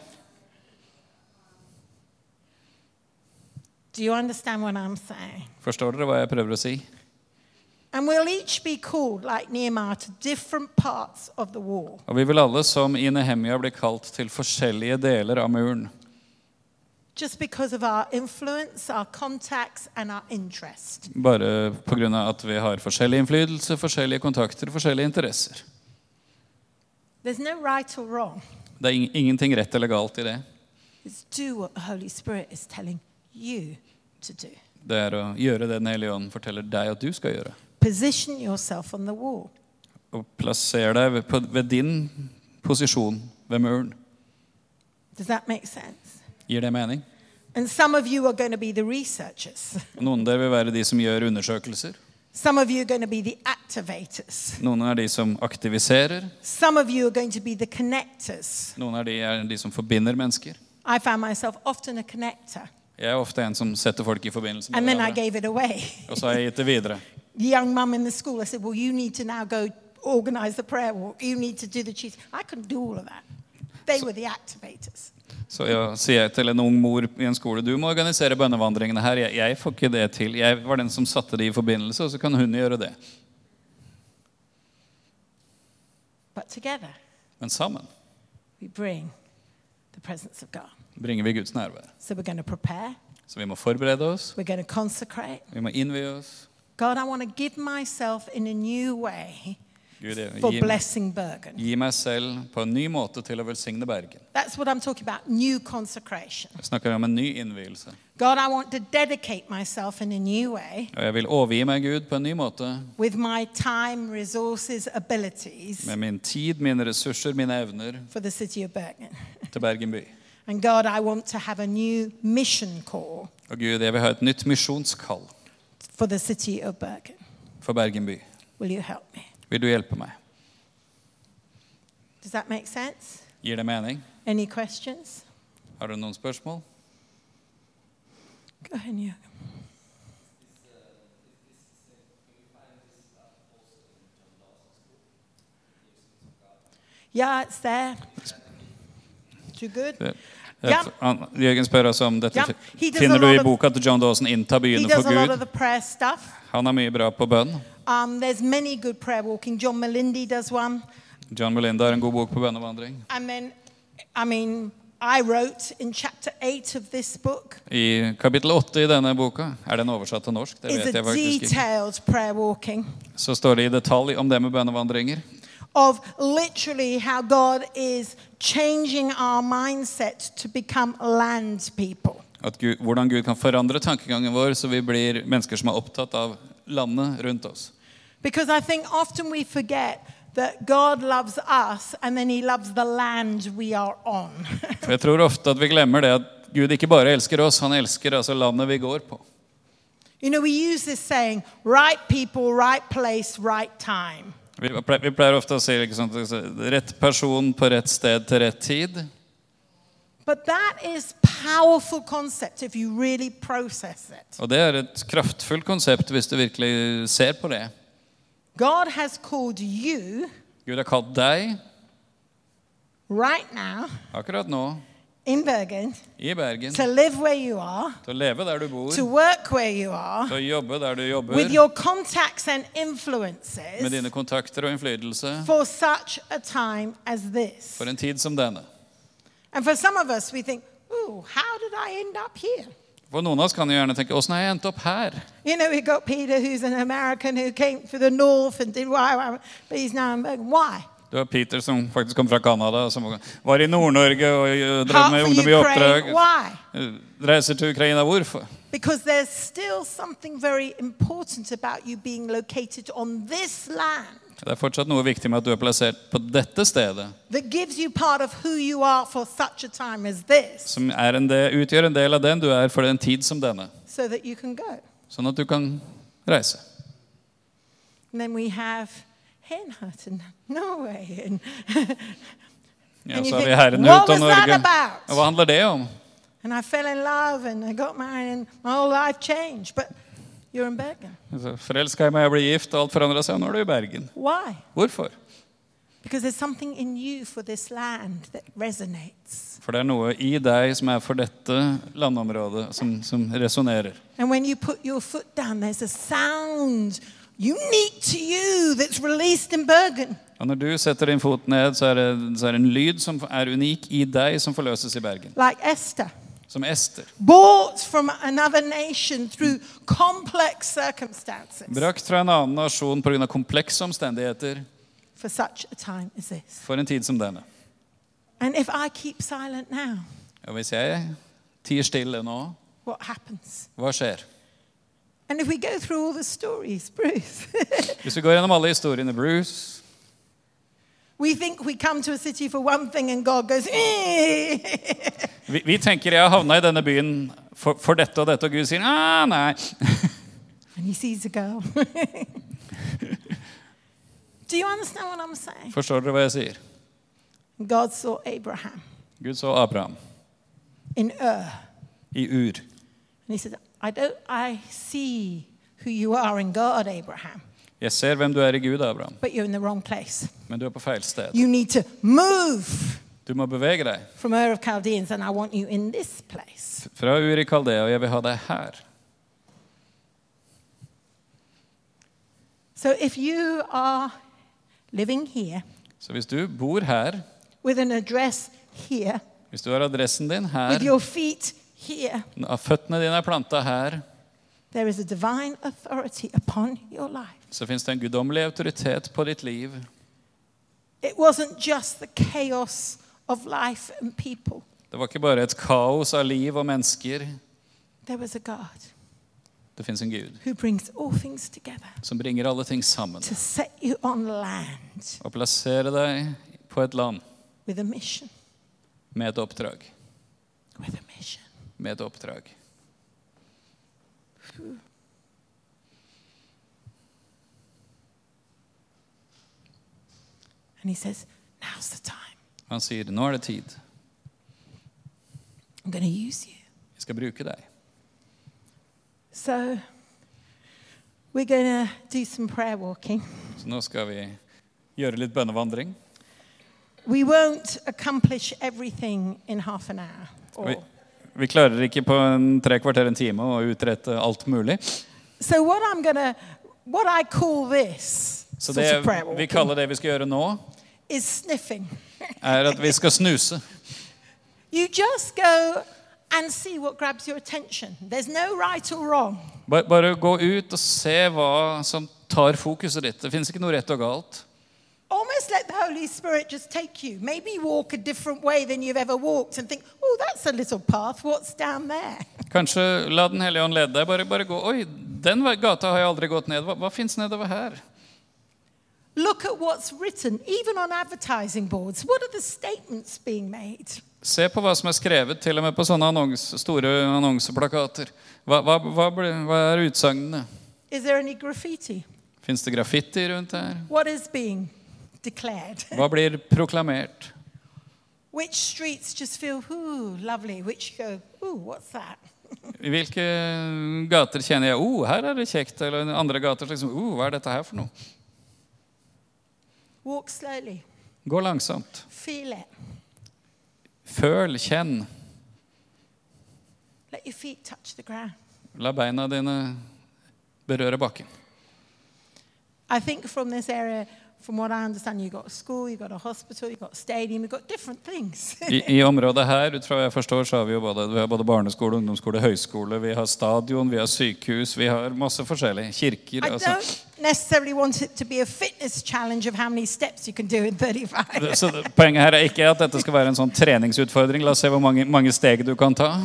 Do you understand what I'm saying? Forstår dere hva jeg prøver å si? And we'll each be called, like Nehemiah, to different parts of the wall. Og vi vil alle som i Nehemia bli kalt til forskjellige deler av muren. Just because of our influence, our contacts, and our interest. Bare på grunn av at vi har forskjellig innflytelse, forskjellige kontakter, forskjellige interesser. There's no right or wrong. Det er ing- ingenting rett eller galt i det. It's do what the Holy Spirit is telling you to do. Det er å gjøre det Den hellige ånd forteller deg at du skal gjøre. Position yourself on the wall. Og plasser deg ved, på, ved din posisjon ved muren. Does that make sense? Gir det mening? And some of you are going to be the researchers. Og noen der vil være de som gjør undersøkelser. Some of you are going to be the activators. Noen er de som aktiviserer. Some of you are going to be the connectors. Noen er de, er de som forbinder mennesker. I found myself often a connector. Jeg er ofte en som setter folk i forbindelse med And then I hverandre. gave it away. Og så har jeg gitt det videre. The young mum in the school, I said, well, you need to now go organize the prayer walk. You need to do the cheese. I couldn't do all of that. They were the activators. Så ja, sier jeg til en ung mor i en skole, du må organisere bønnevandringene her. Jeg, jeg får ikke det til. Jeg var den som satte det i forbindelse, og så kan hun gjøre det. But together, Men sammen we bring the presence of God. bringer vi Guds nærvær. So we're going to prepare. Så vi må forberede oss. We're going to consecrate. Vi må innvie oss. God, I want to give myself in a new way Gud, jeg- for gi, blessing Bergen. gi meg selv på en ny måte til å velsigne Bergen. That's what I'm talking about, new consecration. Jeg snakker om en ny innvielse. God, I want to dedicate myself in a new way Og jeg vil overgi meg Gud på en ny måte. with my time, resources, abilities Med min tid, mine ressurser, mine evner for the city of Bergen. til Bergen by. And God, I want to have a new mission call Og Gud, jeg vil ha et nytt misjonskall for the city of Bergen. for Bergen by. Will you help me? Vil du hjelpe meg? Does that make sense? Gir det mening? Any questions? Har du noen spørsmål? Go ahead, Jürgen. Yeah, it's there. Too good? Det- Ja. Han- Jørgen spør oss om dette. Ja, he does Finner a du lot i of- boka til John Dawson innta He byene does for a lot of Gud? the prayer stuff. Han er mye bra på bønn. Um, there's many good prayer walking. John Melindi does one. John Melinda har en god bok på bønnevandring. And then, I mean, I wrote in chapter eight of this book I kapittel åtte i denne boka, er den oversatt til norsk? Det is vet a jeg faktisk ikke. detailed prayer walking Så står det i detalj om det med bønnevandringer. of literally how God is changing our mindset to become land people. At Gud, hvordan Gud kan forandre tankegangen vår så vi blir mennesker som er opptatt av landet rundt oss. Because I think often we forget that God loves us and then he loves the land we are on. For jeg tror ofte at vi glemmer det at Gud ikke bare elsker oss, han elsker altså landet vi går på. You know, we use this saying, right people, right place, right time. Vi pleier, vi pleier ofte å si liksom, rett person på rett sted til rett tid. But that is powerful concept if you really process it. Og det er et kraftfullt konsept hvis du virkelig ser på det. God has called you Gud har kalt deg right now akkurat nå in Bergen i Bergen to live where you are, til å leve der du bor, to work where you are, til å jobbe der du jobber, with your contacts and influences med dine kontakter og innflytelse for such a time as this. for en tid som denne. And for some of us, we think, ooh, how did I end up here? For noen av oss kan jo gjerne tenke, hvordan har jeg endt opp her? You know, we got Peter, who's an American, who came through the north and did why, but he's now in Bergen. Why? Du har Peter som faktisk kom fra Canada, som var i Nord-Norge og drev Heart med for ungdom i oppdrag. Ukraine. Why? Reiser til Ukraina, hvorfor? Because there's still something very important about you being located on this land Det er fortsatt noe viktig med at du er plassert på dette stedet, that gives you part of who you are for such a time as this, som er en del, utgjør en del av den du er for en tid som denne, so that you can go. sånn at du kan reise. And then we have Henhut and Norway and, Ja, and you så har vi think, Herren what ut av was that Norge. about? Og hva handler det om? And I fell in love and I got married and my whole life changed. But you're in Bergen. Altså, forelsker jeg meg, jeg blir gift, og alt forandrer seg, og nå er du i Bergen. Why? Hvorfor? Because there's something in you for this land that resonates. For det er noe i deg som er for dette landområdet, som, som resonerer. And when you put your foot down, there's a sound unique to you that's released in Bergen. Og når du setter din fot ned, så er det, så er det en lyd som er unik i deg, som forløses i Bergen. Like Esther. Som Ester. Bought from another nation through complex circumstances. Brakt fra en annen nasjon på grunn av komplekse omstendigheter For such a time as this. for en tid som denne. And if I keep silent now, Og hvis jeg tier stille nå, what happens? hva skjer? And if we go through all the stories, Bruce, Hvis vi går gjennom alle historiene, Bruce, we think we come to a city for one thing and God goes, eh. vi, vi tenker jeg har havnet i denne byen for, for dette og dette, og Gud sier, ah, nei. And he sees a girl. Do you understand what I'm saying? Forstår dere hva jeg sier? God saw Abraham Gud så Abraham in Ur. i Ur. And he said, I don't, I see who you are in God, Abraham, Jeg ser hvem du er i Gud, Abraham, but you're in the wrong place. men du er på feil sted. You need to move Du må bevege deg from Ur of Chaldeans, and I want you in this place. fra Ur i Kaldea, og jeg vil ha deg her. So if you are living here Så hvis du bor her, with an address here, hvis du har adressen din with her, your feet here, føttene dine er plantet her, there is a divine authority upon your life. så finnes det en guddommelig autoritet på ditt liv. It wasn't just the chaos of life and people. Det var ikke bare et kaos av liv og mennesker. There was a God Det finnes en Gud who brings all things together som bringer alle ting sammen to set you on land og plasserer deg på et land with a mission. med et oppdrag. With a mission. Med et oppdrag. And he says, now's the time. Han sier, nå er det tid. I'm going to use you. Jeg skal bruke deg. So we're going to do some prayer walking. Så nå skal vi gjøre litt bønnevandring. We won't accomplish everything in half an hour. Vi, Or, vi klarer ikke på en tre kvarter en time å utrette alt mulig. so what I'm going to, what I call this Så sort det of prayer vi walking kaller det vi skal gjøre nå, is sniffing. er at vi skal snuse. You just go and see what grabs your attention. There's no right or wrong. Bare, bare gå ut og se hva som tar fokuset ditt. Det finnes ikke noe rett og galt. Almost let the Holy Spirit just take you. Maybe walk a different way than you've ever walked and think, oh, that's a little path. What's down there? Kanskje la den hellige ånd lede deg. Bare, bare gå, oi, den gata har jeg aldri gått ned. Hva, hva finnes nedover her? Look at what's written, even on advertising boards. What are the statements being made? Se på hva som er skrevet, til og med på sånne annons, store annonseplakater. Hva, hva, hva, ble- hva er utsagnene? Is there any graffiti? Finnes det graffiti rundt her? What is being declared? Hva blir proklamert? Which streets just feel, ooh, lovely. Which go, ooh, what's that? I hvilke gater kjenner jeg, oh, her er det kjekt, eller i andre gater, liksom, oh, hva er dette her for noe? Walk slowly. Gå langsomt. Feel it. Føl, kjenn. Let your feet touch the ground. La beina dine berøre bakken. I think from this area, from what I understand, you've got a school, you've got a hospital, you've got a stadium, you've got different things. I, I området her, ut fra hva jeg forstår, så har vi jo både, vi har både barneskole, ungdomsskole, høyskole, vi har stadion, vi har sykehus, vi har masse forskjellige kirker. I Altså. don't necessarily want it to be a fitness challenge of how many steps you can do in thirty-five. Så det- poenget her er ikke at dette skal være en sånn treningsutfordring. La oss se hvor mange, mange steg du kan ta.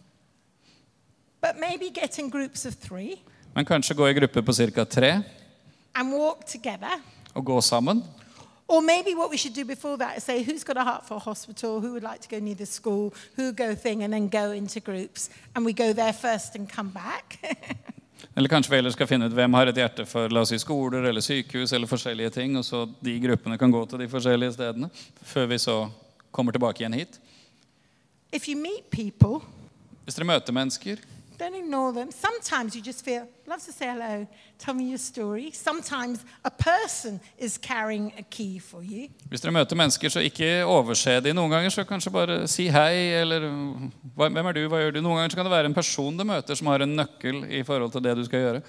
But maybe get in groups of three Men kanskje gå i grupper på cirka tre, and walk together. og gå sammen. Or maybe what we should do before that is say, who's got a heart for a hospital? Who would like to go near the school? Who go thing? And then go into groups. And we go there first and come back. Eller kanskje vi ellers skal finne ut hvem har et hjerte for, la oss si, skoler eller sykehus eller forskjellige ting, og så de gruppene kan gå til de forskjellige stedene, før vi så kommer tilbake igjen hit. If you meet people, Hvis dere møter mennesker, don't ignore them. Sometimes you just feel, love to say hello, tell me your story. Sometimes a person is carrying a key for you. hvis dere møter mennesker, så ikke overse de. Noen ganger så kanskje bare si hei, eller hva- hvem er du, hva gjør du? Noen ganger så kan det være en person du møter som har en nøkkel i forhold til det du skal gjøre.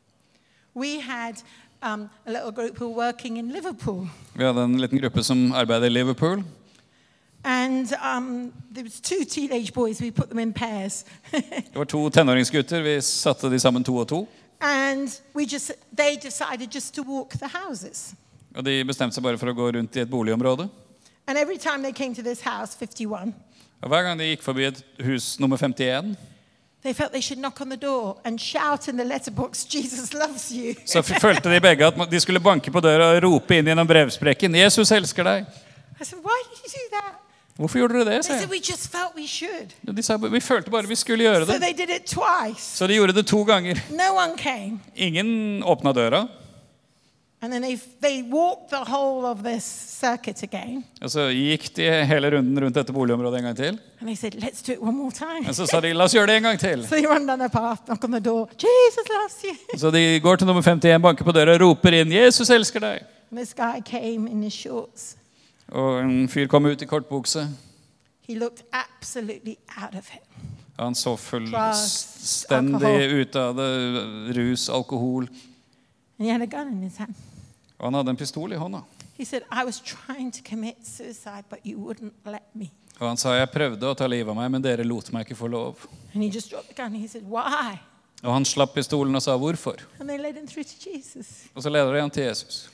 We had um, a little group who were working in Liverpool. Vi hadde en liten gruppe som arbeider i Liverpool, And um, there was two teenage boys. We put them in pairs. det var to tenåringsgutter, vi satte de sammen to og to, And we just, they decided just to walk the houses. og de bestemte seg bare for å gå rundt i et boligområde. And every time they came to this house, fifty-one, Og hver gang de gikk forbi et hus nummer femtien, they felt they should knock on the door and shout in the letterbox, Jesus loves you. så f- følte de begge at de skulle banke på døra og rope inn gjennom brevsprekken, Jesus elsker deg. I said, why did you do that? Hvorfor gjorde dere det, They sa said, jeg. we just felt we should. De sa, vi følte bare vi skulle gjøre So det. they did it twice. Så de gjorde det to ganger. No one came. Ingen åpna døra. And then they, they walked the whole of this circuit again. Og så gikk de hele runden rundt dette boligområdet en gang til. And they said, let's do it one more time. Og så sa de, la oss gjøre det en gang til. So they run down the path, knock on the door, Jesus loves you. Så de går til nummer femtien, banker på døra og roper inn, Jesus elsker deg. And this guy came in his shorts. Og en fyr kom ut i kortbukse. He looked absolutely out of it. Han så Drugs, fullstendig alkohol. ut av det, rus, alkohol. And he had a gun in his hand. Og han hadde en pistol i hånda. He said, I was trying to commit suicide, but you wouldn't let me. Og han sa, jeg prøvde å ta livet av meg, men dere lot meg ikke få lov. And he just dropped the gun. He said, why? Og han slapp pistolen og sa, hvorfor? And they led him through to Jesus. Og så leder de han til Jesus.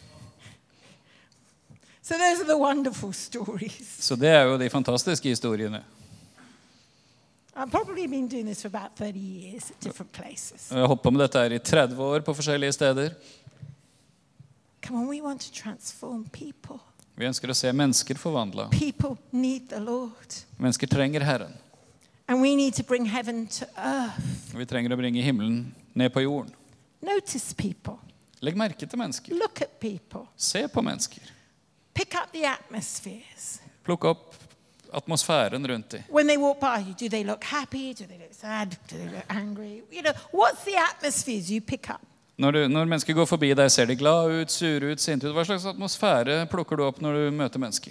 So those are the wonderful stories. Så det er jo de fantastiske historiene. I've probably been doing this for about thirty years at different places. Og jeg har holdt på med dette her i tretti år på forskjellige steder. Come on, we want to transform people. Vi ønsker å se mennesker forvandla. People need the Lord. Mennesker trenger Herren. And we need to bring heaven to earth. Vi trenger å bringe himmelen ned på jorden. Notice people. Legg merke til mennesker. Look at people. Se på mennesker. Pick up the atmospheres. Plukk opp atmosfæren rundt dem. When they walk by you, do they look happy? Do they look sad? Do they look angry? You know, what's the atmospheres you pick up? Når, du, når mennesker går forbi deg, ser de glad ut, sure ut, sinte ut. Hva slags atmosfære plukker du opp når du møter mennesker?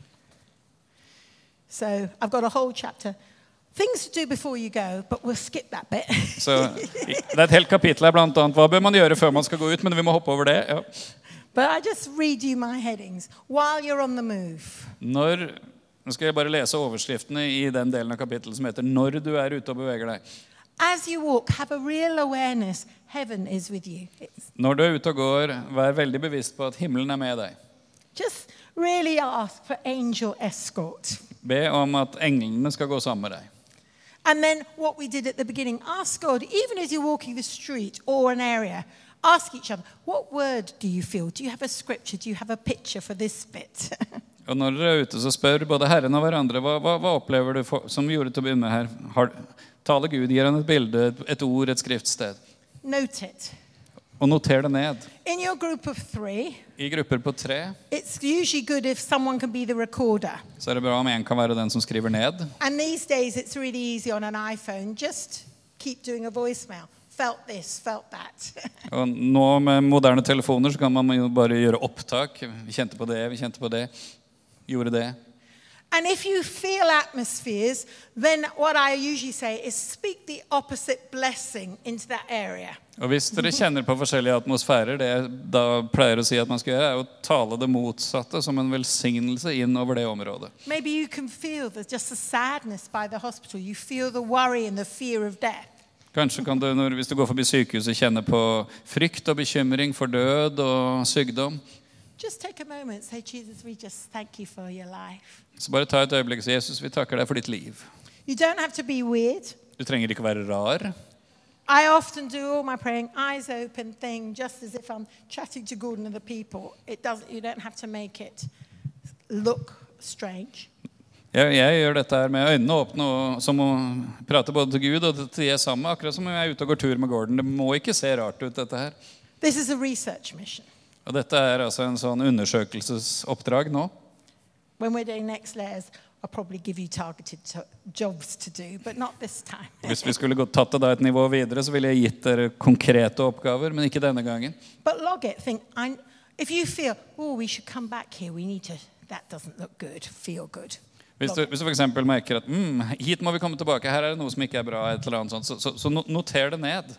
So I've got a whole chapter. Things to do before you go, but we'll skip that bit. Så det er et helt kapittel her blant annet. Hva bør man gjøre før man skal gå ut? Men vi må hoppe over det. Ja. But I just read you my headings while you're on the move. Når, nå skal jeg bare lese overskriftene i den delen av kapittelet som heter «Når du er ute og beveger deg». As you walk, have a real awareness heaven is with you. It's Når du er ute og går, vær veldig bevisst på at himmelen er med deg. just really ask for angel escort. Be om at englene skal gå sammen med deg. And then what we did at the beginning, ask God, even as you're walking the street or an area, Ask each other, what word do you feel? Do you have a scripture? Do you have a picture for this bit? Og når dere er ute, så spør både Herren og hverandre, hva, hva, hva opplever du for, som vi gjorde til å begynne med her? Har, taler Gud, gir han et bilde, et, et ord, et skriftsted. Note it. Og noter det ned. In your group of three, I grupper på tre, it's usually good if someone can be the recorder. så er det bra om en kan være den som skriver ned. And these days it's really easy on an iPhone. Just keep doing a voicemail. Felt this, felt that. Og nå med moderne telefoner så kan man jo bare gjøre opptak. Vi kjente på det, vi kjente på det, gjorde det. And if you feel atmospheres, then what I usually say is speak the opposite blessing into that area. Og hvis dere kjenner på forskjellige atmosfærer, det jeg da pleier å si at man skal gjøre, er å tale det motsatte som en velsignelse inn over det området. Maybe you can feel the, just the sadness by the hospital. You feel the worry and the fear of death. Kanskje kan du, når, hvis du går forbi sykehuset, kjenne på frykt og bekymring for død og sykdom. Just take a moment, say, Jesus, we just thank you for your life. Så bare ta et øyeblikk og si, Jesus, vi takker deg for ditt liv. You don't have to be weird. Du trenger ikke være rar. I often do all my praying, eyes open thing, just as if I'm chatting to God and the people. It doesn't, you don't have to make it look strange. Jeg, jeg gjør dette her med øynene åpne, og, som å prate både til Gud og til jeg sammen, akkurat som jeg er ute og går tur med Gordon. Det må ikke se rart ut, dette her. This is a research mission. Og dette er altså en sånn undersøkelsesoppdrag nå. When we're doing next layers, I'll probably give you targeted to jobs to do, but not this time. Hvis vi skulle gått tatt det da et nivå videre, så ville jeg gitt dere konkrete oppgaver, men ikke denne gangen. But log it. Think, I, if you feel, oh, we should come back here, we need to, that doesn't look good, feel good. Hvis du, hvis du for eksempel merker at mm, hit må vi komme tilbake, her er det noe som ikke er bra, et eller annet sånt, så, så, så noter det ned.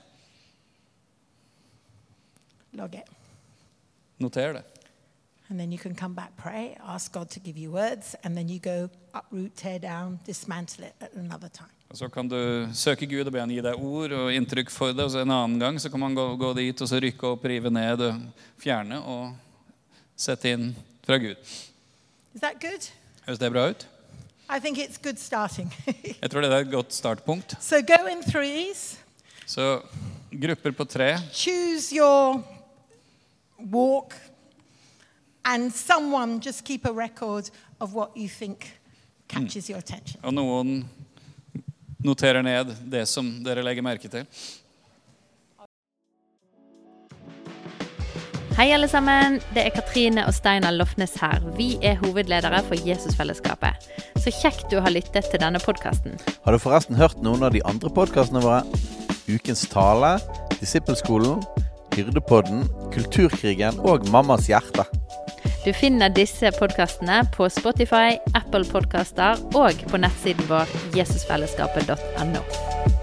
Log it. Noter det. And then you can come back, pray, ask God to give you words, and then you go uproot, tear down, dismantle it at another time. Og så kan du søke Gud og be han gi deg ord og inntrykk for det, og så en annen gang så kan man gå, gå dit og så rykke opp, rive ned og fjerne og sette inn fra Gud. Is that good? Høres det bra ut? I think it's good starting. Jeg tror det er et godt startpunkt. So go in threes. Så grupper på tre. Choose your walk. And someone just keep a record of what you think catches your attention. Og noen noterer ned det som dere legger merke til. Hei alle sammen, det er Katrine og Steinar Lofnes her. Vi er hovedledere for Jesusfellesskapet. Så kjekt du har lyttet til denne podcasten. Har du forresten hørt noen av de andre podcastene våre? Ukens tale, Disippelskolen, Hyrdepodden, Kulturkrigen og Mammas hjerte. Du finner disse podcastene på Spotify, Apple Podcaster og på nettsiden vår jesusfellesskapet punktum no.